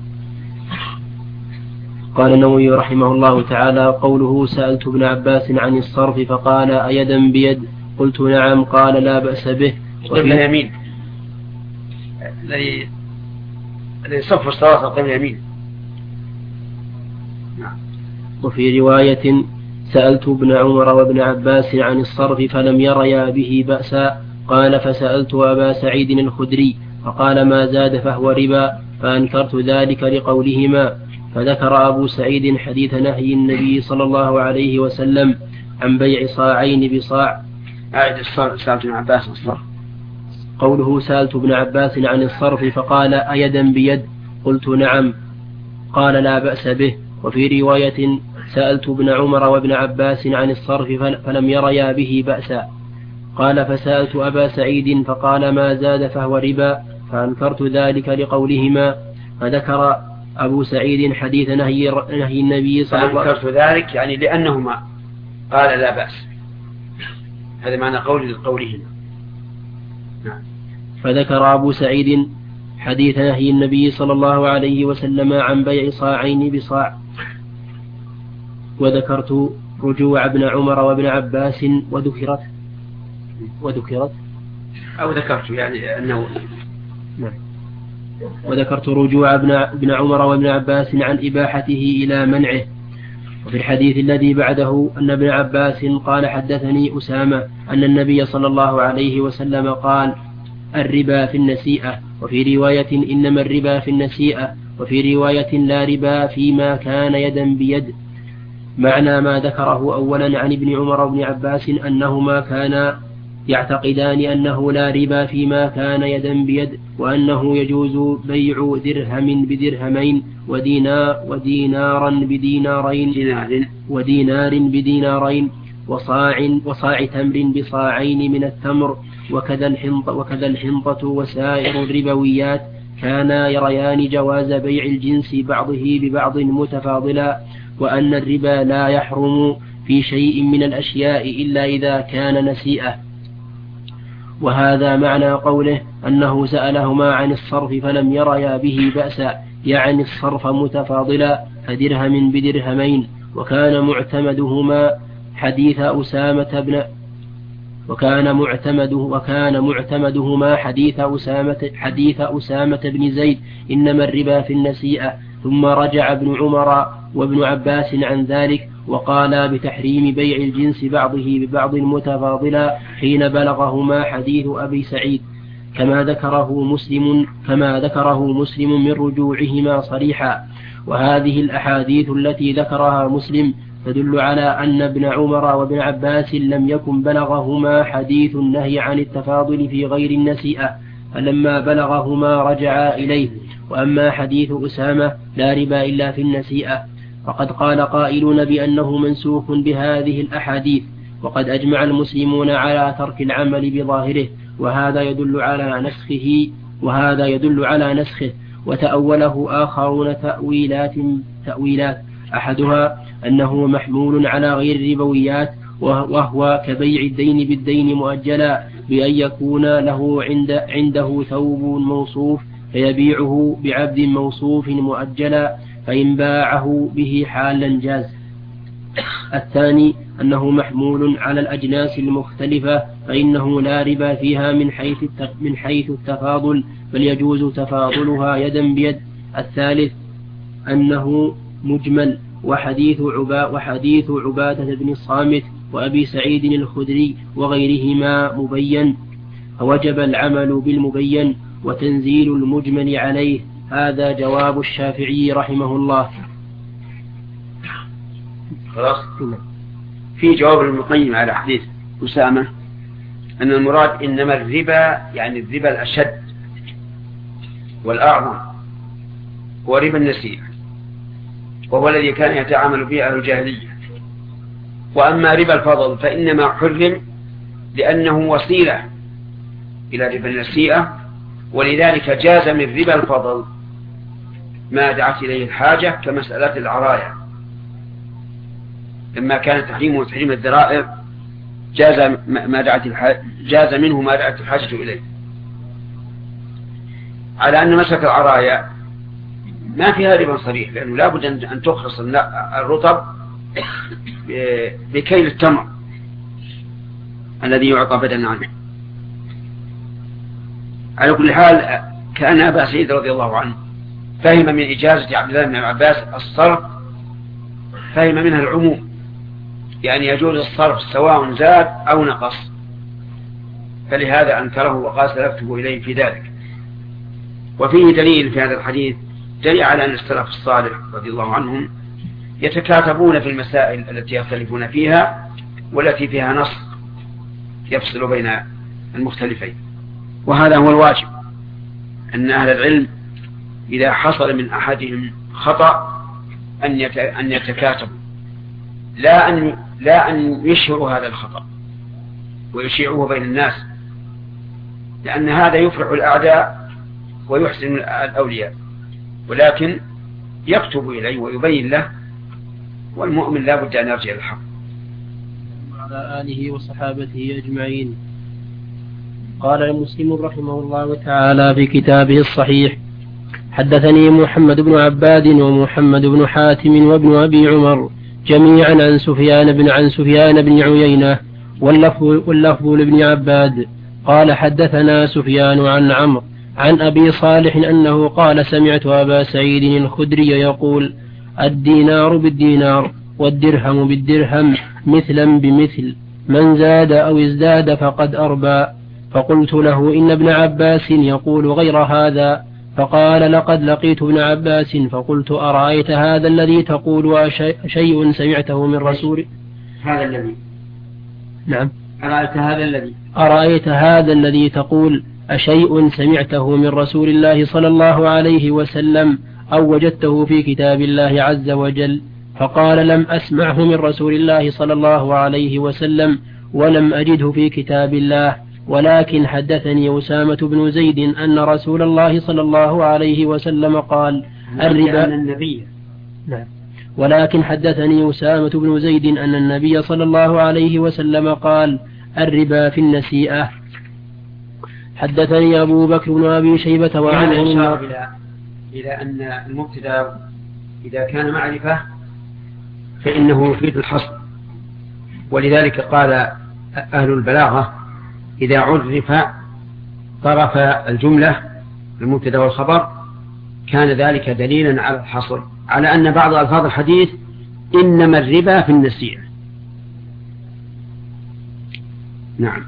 قال النووي رحمه الله تعالى قوله سألت ابن عباس عن الصرف فقال أيدا بيد قلت نعم قال لا بأس به. قبل اليمين الذي الذي صف الصلاة قبل اليمين. نعم. وفي رواية سألت ابن عمر وابن عباس عن الصرف فلم يريا به بأسا قال فسألت أبا سعيد الخدري فقال ما زاد فهو ربا فأنكرت ذلك لقولهما. فذكر أبو سعيد حديث نهي النبي صلى الله عليه وسلم عن بيع صاعين بصاع. أعد الصرف. سألت ابن عباس الصرف. قوله سألت ابن عباس عن الصرف فقال أيدا بيد قلت نعم قال لا بأس به. وفي رواية سألت ابن عمر وابن عباس عن الصرف فلم يريا به بأسا قال فسألت أبا سعيد فقال ما زاد فهو ربا فأنكرت ذلك لقولهما. فذكر أبو سعيد حديث نهي, نهي النبي صلى الله عليه وسلم. فأنكرت ذلك يعني لأنهما قال لا بأس. هذا معنى قول لقولهما. نعم. فذكر أبو سعيد حديث نهي النبي صلى الله عليه وسلم عن بيع صاعين بصاع. وذكرت رجوع ابن عمر وابن عباس وذكرت وذكرت أو ذكرت يعني أنه نعم. وذكرت رجوع ابن عمر وابن عباس عن إباحته إلى منعه. وفي الحديث الذي بعده أن ابن عباس قال حدثني أسامة أن النبي صلى الله عليه وسلم قال الربا في النسيئة. وفي رواية إنما الربا في النسيئة. وفي رواية لا ربا فيما كان يدا بيد. معنى ما ذكره أولا عن ابن عمر وابن عباس أنهما كانا يعتقدان أنه لا ربا فيما كان يدا بيد وأنه يجوز بيع درهم بدرهمين ودينار ودينارا بدينارين دينار ودينار بدينارين وصاع وصاع تمر بصاعين من التمر وكذا الحنطة, وكذا الحنطة وسائر الربويات كانا يريان جواز بيع الجنس بعضه ببعض متفاضلا وأن الربا لا يحرم في شيء من الأشياء إلا إذا كان نسيئة. وهذا معنى قوله أنه سألهما عن الصرف فلم يريا به بأسا يعني الصرف متفاضلا فدرهم بدرهمين. وكان معتمدهما حديث أسامة بن وكان معتمده وكان معتمدهما حديث أسامة حديث أسامة بن زيد إنما الربا في النسيئة. ثم رجع ابن عمر وابن عباس عن ذلك وقال بتحريم بيع الجنس بعضه ببعض متفاضلا حين بلغهما حديث أبي سعيد كما ذكره مسلم كما ذكره مسلم من رجوعهما صريحا. وهذه الأحاديث التي ذكرها مسلم تدل على أن ابن عمر وابن عباس لم يكن بلغهما حديث النهي عن التفاضل في غير النسيئة فلما بلغهما رجعا إليه. وأما حديث أسامة لا ربا إلا في النسيئة فقد قال قائلون بأنه منسوخ بهذه الأحاديث وقد أجمع المسلمون على ترك العمل بظاهره وهذا يدل على نسخه وهذا يدل على نسخه. وتأوله آخرون تأويلات تأويلات أحدها أنه محمول على غير الربويات وهو كبيع الدين بالدين مؤجلا بأن يكون له عند عنده ثوب موصوف فيبيعه بعبد موصوف مؤجلا فإن باعه به حالا جاز. الثاني أنه محمول على الأجناس المختلفة فإنه لا ربا فيها من حيث من حيث التفاضل بل يجوز تفاضلها يدا بيد. الثالث أنه مجمل وحديث عبا وحديث عبادة بن الصامت وأبي سعيد الخدري وغيرهما مبين فوجب العمل بالمبين وتنزيل المجمل عليه. هذا جواب الشافعي رحمه الله. خلاص. في جواب ابن القيم على حديث أسامة أن المراد إنما الربا يعني الربا الأشد والأعظم هو ربا النسيئة، وهو الذي كان يتعامل به أهل الجاهلية. وأما ربا الفضل فإنما حرم لأنه وسيلة إلى ربا النسيئة، ولذلك جاز من ربا الفضل ما دعت إليه الحاجة كمسألة العراية، لما كان تحريمه تحريم الذرائع جاز ما دعت الحاجة جاز منه ما دعت الحاجة إليه. على أن مسألة العراية ما فيها ربا صريح، لأنه لا بد أن تخلص الرطب بكيل التمر الذي يعطى بدلا عنه. على كل حال كان أبا سعيد رضي الله عنه فهم من إجازة عبد الله بن عباس الصرف، فهم منها العموم، يعني يجوز الصرف سواء زاد أو نقص، فلهذا أنكره وقال سلفته إليه في ذلك. وفيه دليل في هذا الحديث دليل على أن السلف الصالح رضي الله عنهم يتكاتبون في المسائل التي يختلفون فيها والتي فيها نص يفصل بين المختلفين. وهذا هو الواجب، أن أهل العلم إذا حصل من أحدهم خطأ أن يتكاتبوا، لا أن لا أن يشهروا هذا الخطأ ويشيعوه بين الناس، لأن هذا يفرح الأعداء ويحسن الأولياء، ولكن يكتب إليه ويبين له، والمؤمن لا بد أن يرجع الحق. وعلى آله وصحابته أجمعين. قال المسلم رحمه الله تعالى في كتابه الصحيح: حدثني محمد بن عباد ومحمد بن حاتم وابن أبي عمر جميعا عن سفيان بن عن سفيان بن عيينة واللفظ, واللفظ لابن عباد قال: حدثنا سفيان عن عمرو عن أبي صالح أنه قال: سمعت أبا سعيد الخدري يقول: الدينار بالدينار والدرهم بالدرهم مثلا بمثل، من زاد أو ازداد فقد أربى. فقلت له: إن ابن عباس يقول غير هذا. فقال: لقد لقيت ابن عباس فقلت: أرأيت هذا الذي تقول شيء سمعته من رسول هذا الذي نعم أرأيت هذا الذي أرأيت هذا الذي تقول أشيء سمعته من رسول الله صلى الله عليه وسلم أو وجدته في كتاب الله عز وجل؟ فقال: لم أسمعه من رسول الله صلى الله عليه وسلم ولم أجده في كتاب الله، ولكن حدثني أسامة بن زيد أن رسول الله صلى الله عليه وسلم قال: الربا النبي نعم ولكن حدثني أسامة بن زيد أن النبي صلى الله عليه وسلم قال: الربا في النسيئة. حدثني أبو بكر بن أبي شيبة وعن إشارة إلى إلى أن المبتدأ إذا كان معرفة فإنه يفيد الحصر، ولذلك قال أهل البلاغة: إذا عرف طرف الجملة المبتدأ والخبر كان ذلك دليلا على الحصر، على أن بعض ألفاظ الحديث إنما الربا في النسيئة. نعم.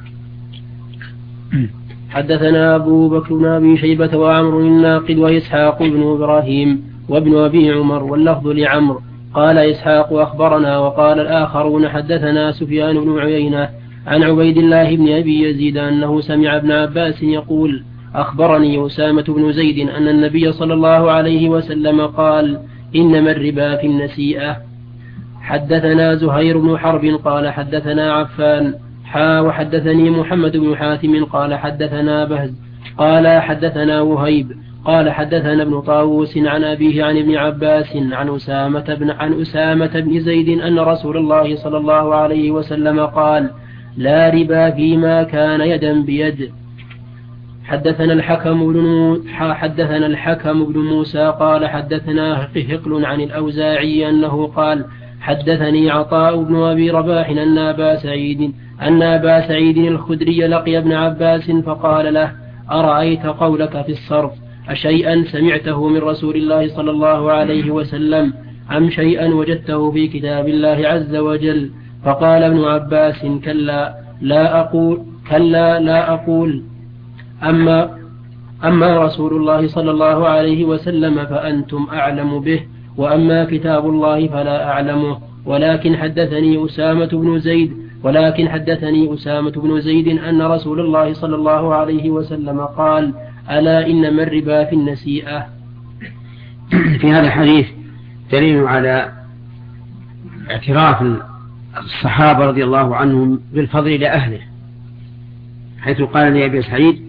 حدثنا أبو بكر بن أبي شيبة وعمر الناقد وإسحاق بن إبراهيم وابن أبي عمر واللفظ لعمر. قال إسحاق: أخبرنا. وقال الآخرون: حدثنا سفيان بن عيينة عن عبيد الله بن أبي يزيد أنه سمع ابن عباس يقول: أخبرني أسامة بن زيد أن النبي صلى الله عليه وسلم قال: إنما الربا في النسيئة. حدثنا زهير بن حرب قال: حدثنا عفان حا وحدثني محمد بن حاتم قال: حدثنا بهز قال: حدثنا وهيب قال: حدثنا ابن طاووس عن أبيه عن ابن عباس عن أسامة بن عن أسامة بن زيد أن رسول الله صلى الله عليه وسلم قال: لا ربا فيما كان يدا بيد. حدثنا الحكم بن حدثنا الحكم بن موسى قال: حدثنا هقل عن الأوزاعي أنه قال: حدثني عطاء بن أبي رباح أن أبا سعيد أن أبا سعيد الخدري لقي ابن عباس فقال له: أرأيت قولك في الصرف أشيئا سمعته من رسول الله صلى الله عليه وسلم أم شيئا وجدته في كتاب الله عز وجل؟ فقال ابن عباس: كلا لا أقول كلا لا أقول أما أما رسول الله صلى الله عليه وسلم فأنتم أعلم به، وأما كتاب الله فلا أعلمه، ولكن حدثني أسامة بن زيد ولكن حدثني أسامة بن زيد أن رسول الله صلى الله عليه وسلم قال ألا إنما الربا في النسيئة. في هذا الحديث دليل على اعتراف الصحابة رضي الله عنهم بالفضل لأهله، حيث قال لأبي سعيد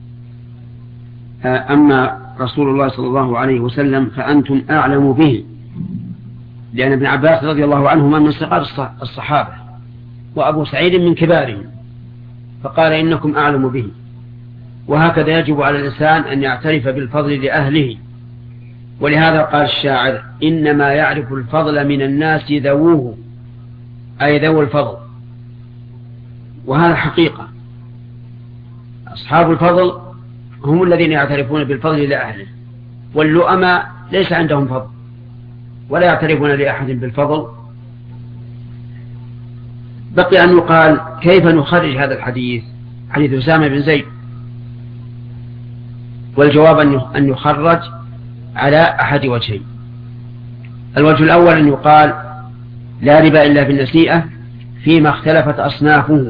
أما رسول الله صلى الله عليه وسلم فأنتم أعلم به، لأن ابن عباس رضي الله عنهما من صغار الصحابة وأبو سعيد من كبارهم، فقال إنكم أعلم به. وهكذا يجب على الإنسان أن يعترف بالفضل لأهله، ولهذا قال الشاعر إنما يعرف الفضل من الناس ذووه، أي ذو الفضل. وهذا حقيقة، أصحاب الفضل هم الذين يعترفون بالفضل لأهله، واللؤماء ليس عندهم فضل ولا يعترفون لأحد بالفضل. بقي أن يقال كيف نخرج هذا الحديث، حديث أسامة بن زيد، والجواب أن يخرج على أحد وجهين. الوجه الأول أن يقال لا ربا إلا بالنسيئة فيما اختلفت أصنافه،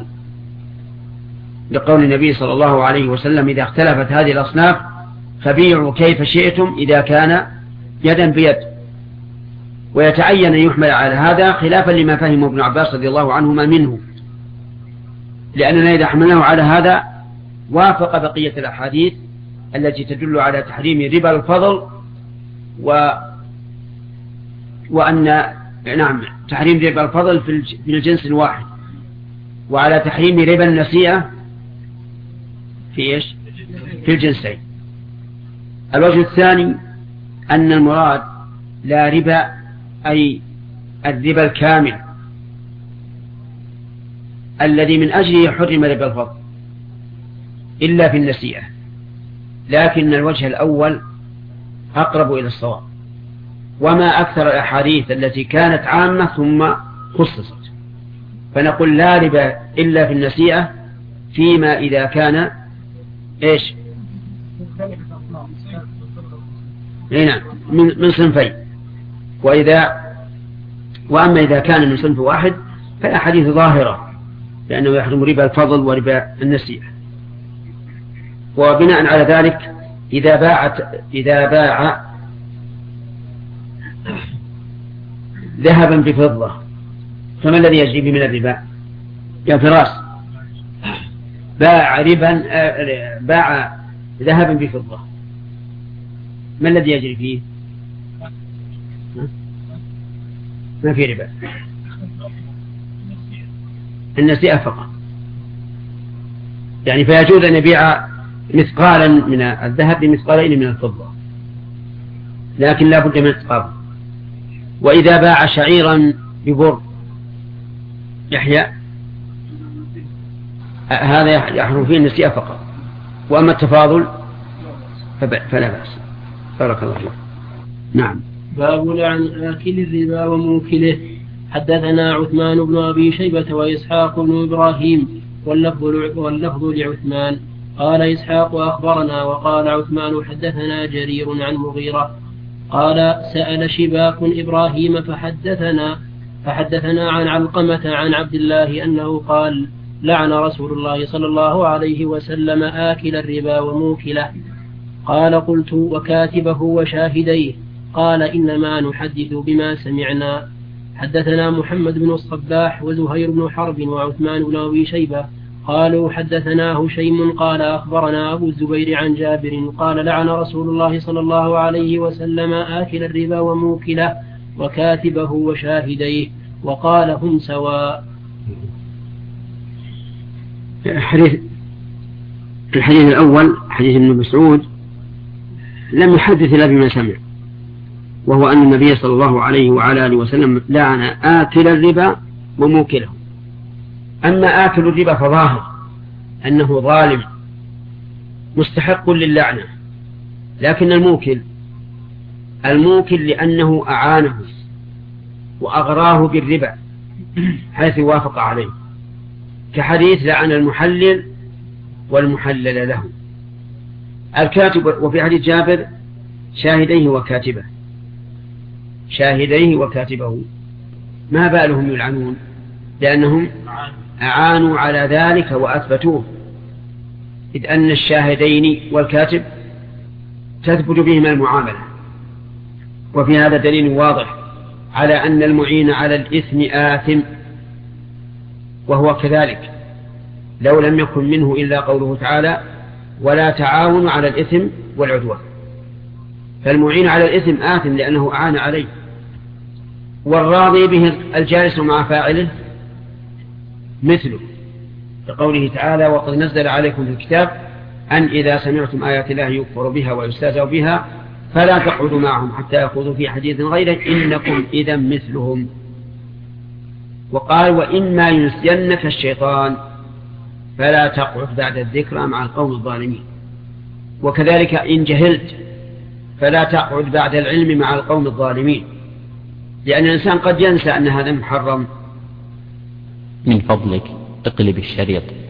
لقول النبي صلى الله عليه وسلم إذا اختلفت هذه الأصناف فبيعوا كيف شئتم إذا كان يدا بيد. ويتعين أن يحمل على هذا خلافا لما فهم ابن عباس رضي الله عنهما منه، لأننا إذا حملناه على هذا وافق بقية الأحاديث التي تدل على تحريم ربا الفضل و... وأن نعم تحريم ربا الفضل في الجنس الواحد، وعلى تحريم ربا النسيئة في إيش؟ في الجنسين. الوجه الثاني أن المراد لا ربا أي الربا الكامل الذي من أجله حرم ربا الفضل إلا في النسيئة، لكن الوجه الأول أقرب إلى الصواب. وما أكثر الأحاديث التي كانت عامة ثم خصصت، فنقول لا ربا إلا في النسيئة فيما إذا كان إيش هنا من, من صنفين، وإذا وأما إذا كان من صنف واحد فالأحاديث ظاهرة لأنه يحرم ربا الفضل وربا النسيئة. وبناء على ذلك إذا باعت إذا باع ذهبا بفضة فما الذي يجري به من الربا؟ يا فراس، باع ربا باع ذهبا بفضة، ما الذي يجري فيه؟ ما في ربا، النسيئة فقط. يعني فيجوز أن يبيع مثقالا من الذهب بمثقالين من الفضة، لكن لا بد من التقابل. وإذا باع شعيرا ببر يحيى هذا يحرم فيه النسيئة فقط، وأما التفاضل فلا بأس. بارك الله فيك. نعم. باب لعن آكل الربا وموكله. حدثنا عثمان بن أبي شيبة وإسحاق بن إبراهيم واللفظ لعثمان قال إسحاق أخبرنا وقال عثمان حدثنا جرير عن مغيرة قال سأل شباك إبراهيم فحدثنا فحدثنا عن علقمة عن عبد الله أنه قال لعن رسول الله صلى الله عليه وسلم آكل الربا وموكله. قال قلت وكاتبه وشاهديه؟ قال إنما نحدث بما سمعنا. حدثنا محمد بن الصباح وزهير بن حرب وعثمان بن أبي شيبة قالوا حدثنا هشيم قال أخبرنا أبو الزبير عن جابر قال لعن رسول الله صلى الله عليه وسلم آكل الربا وموكله وكاتبه وشاهديه وقال هم سواء. الحديث الحديث الأول حديث ابن مسعود لم يحدث إلا بما سمع، وهو أن النبي صلى الله عليه وعلى آله وسلم لعن آكل الربا وموكله. أما آكل الربا فظاهر أنه ظالم مستحق للعنة، لكن الموكل الموكل لأنه أعانه وأغراه بالربا حيث وافق عليه، كحديث لعن المحلل والمحلل له. الكاتب، وفي حديث جابر شاهديه وكاتبه، شاهديه وكاتبه ما بالهم يلعنون؟ لأنهم أعانوا على ذلك وأثبتوه، إذ أن الشاهدين والكاتب تثبت بهما المعاملة. وفي هذا دليل واضح على أن المعين على الإثم آثم، وهو كذلك لو لم يكن منه إلا قوله تعالى ولا تعاونوا على الإثم والعدوان، فالمعين على الإثم آثم لأنه أعان عليه، والراضي به الجالس مع فاعله مثله، كقوله تعالى وقد نزل عليكم في الكتاب أن إذا سمعتم آيات الله يكفر بها ويستهزأ بها فلا تقعدوا معهم حتى يخوضوا في حديث غيره إنكم إذا مثلهم. وقال وإما ينسينك الشيطان فلا تقعد بعد الذكرى مع القوم الظالمين. وكذلك إن جهلت فلا تقعد بعد العلم مع القوم الظالمين، لأن الإنسان قد ينسى أن هذا محرم. من فضلك اقلب الشريط.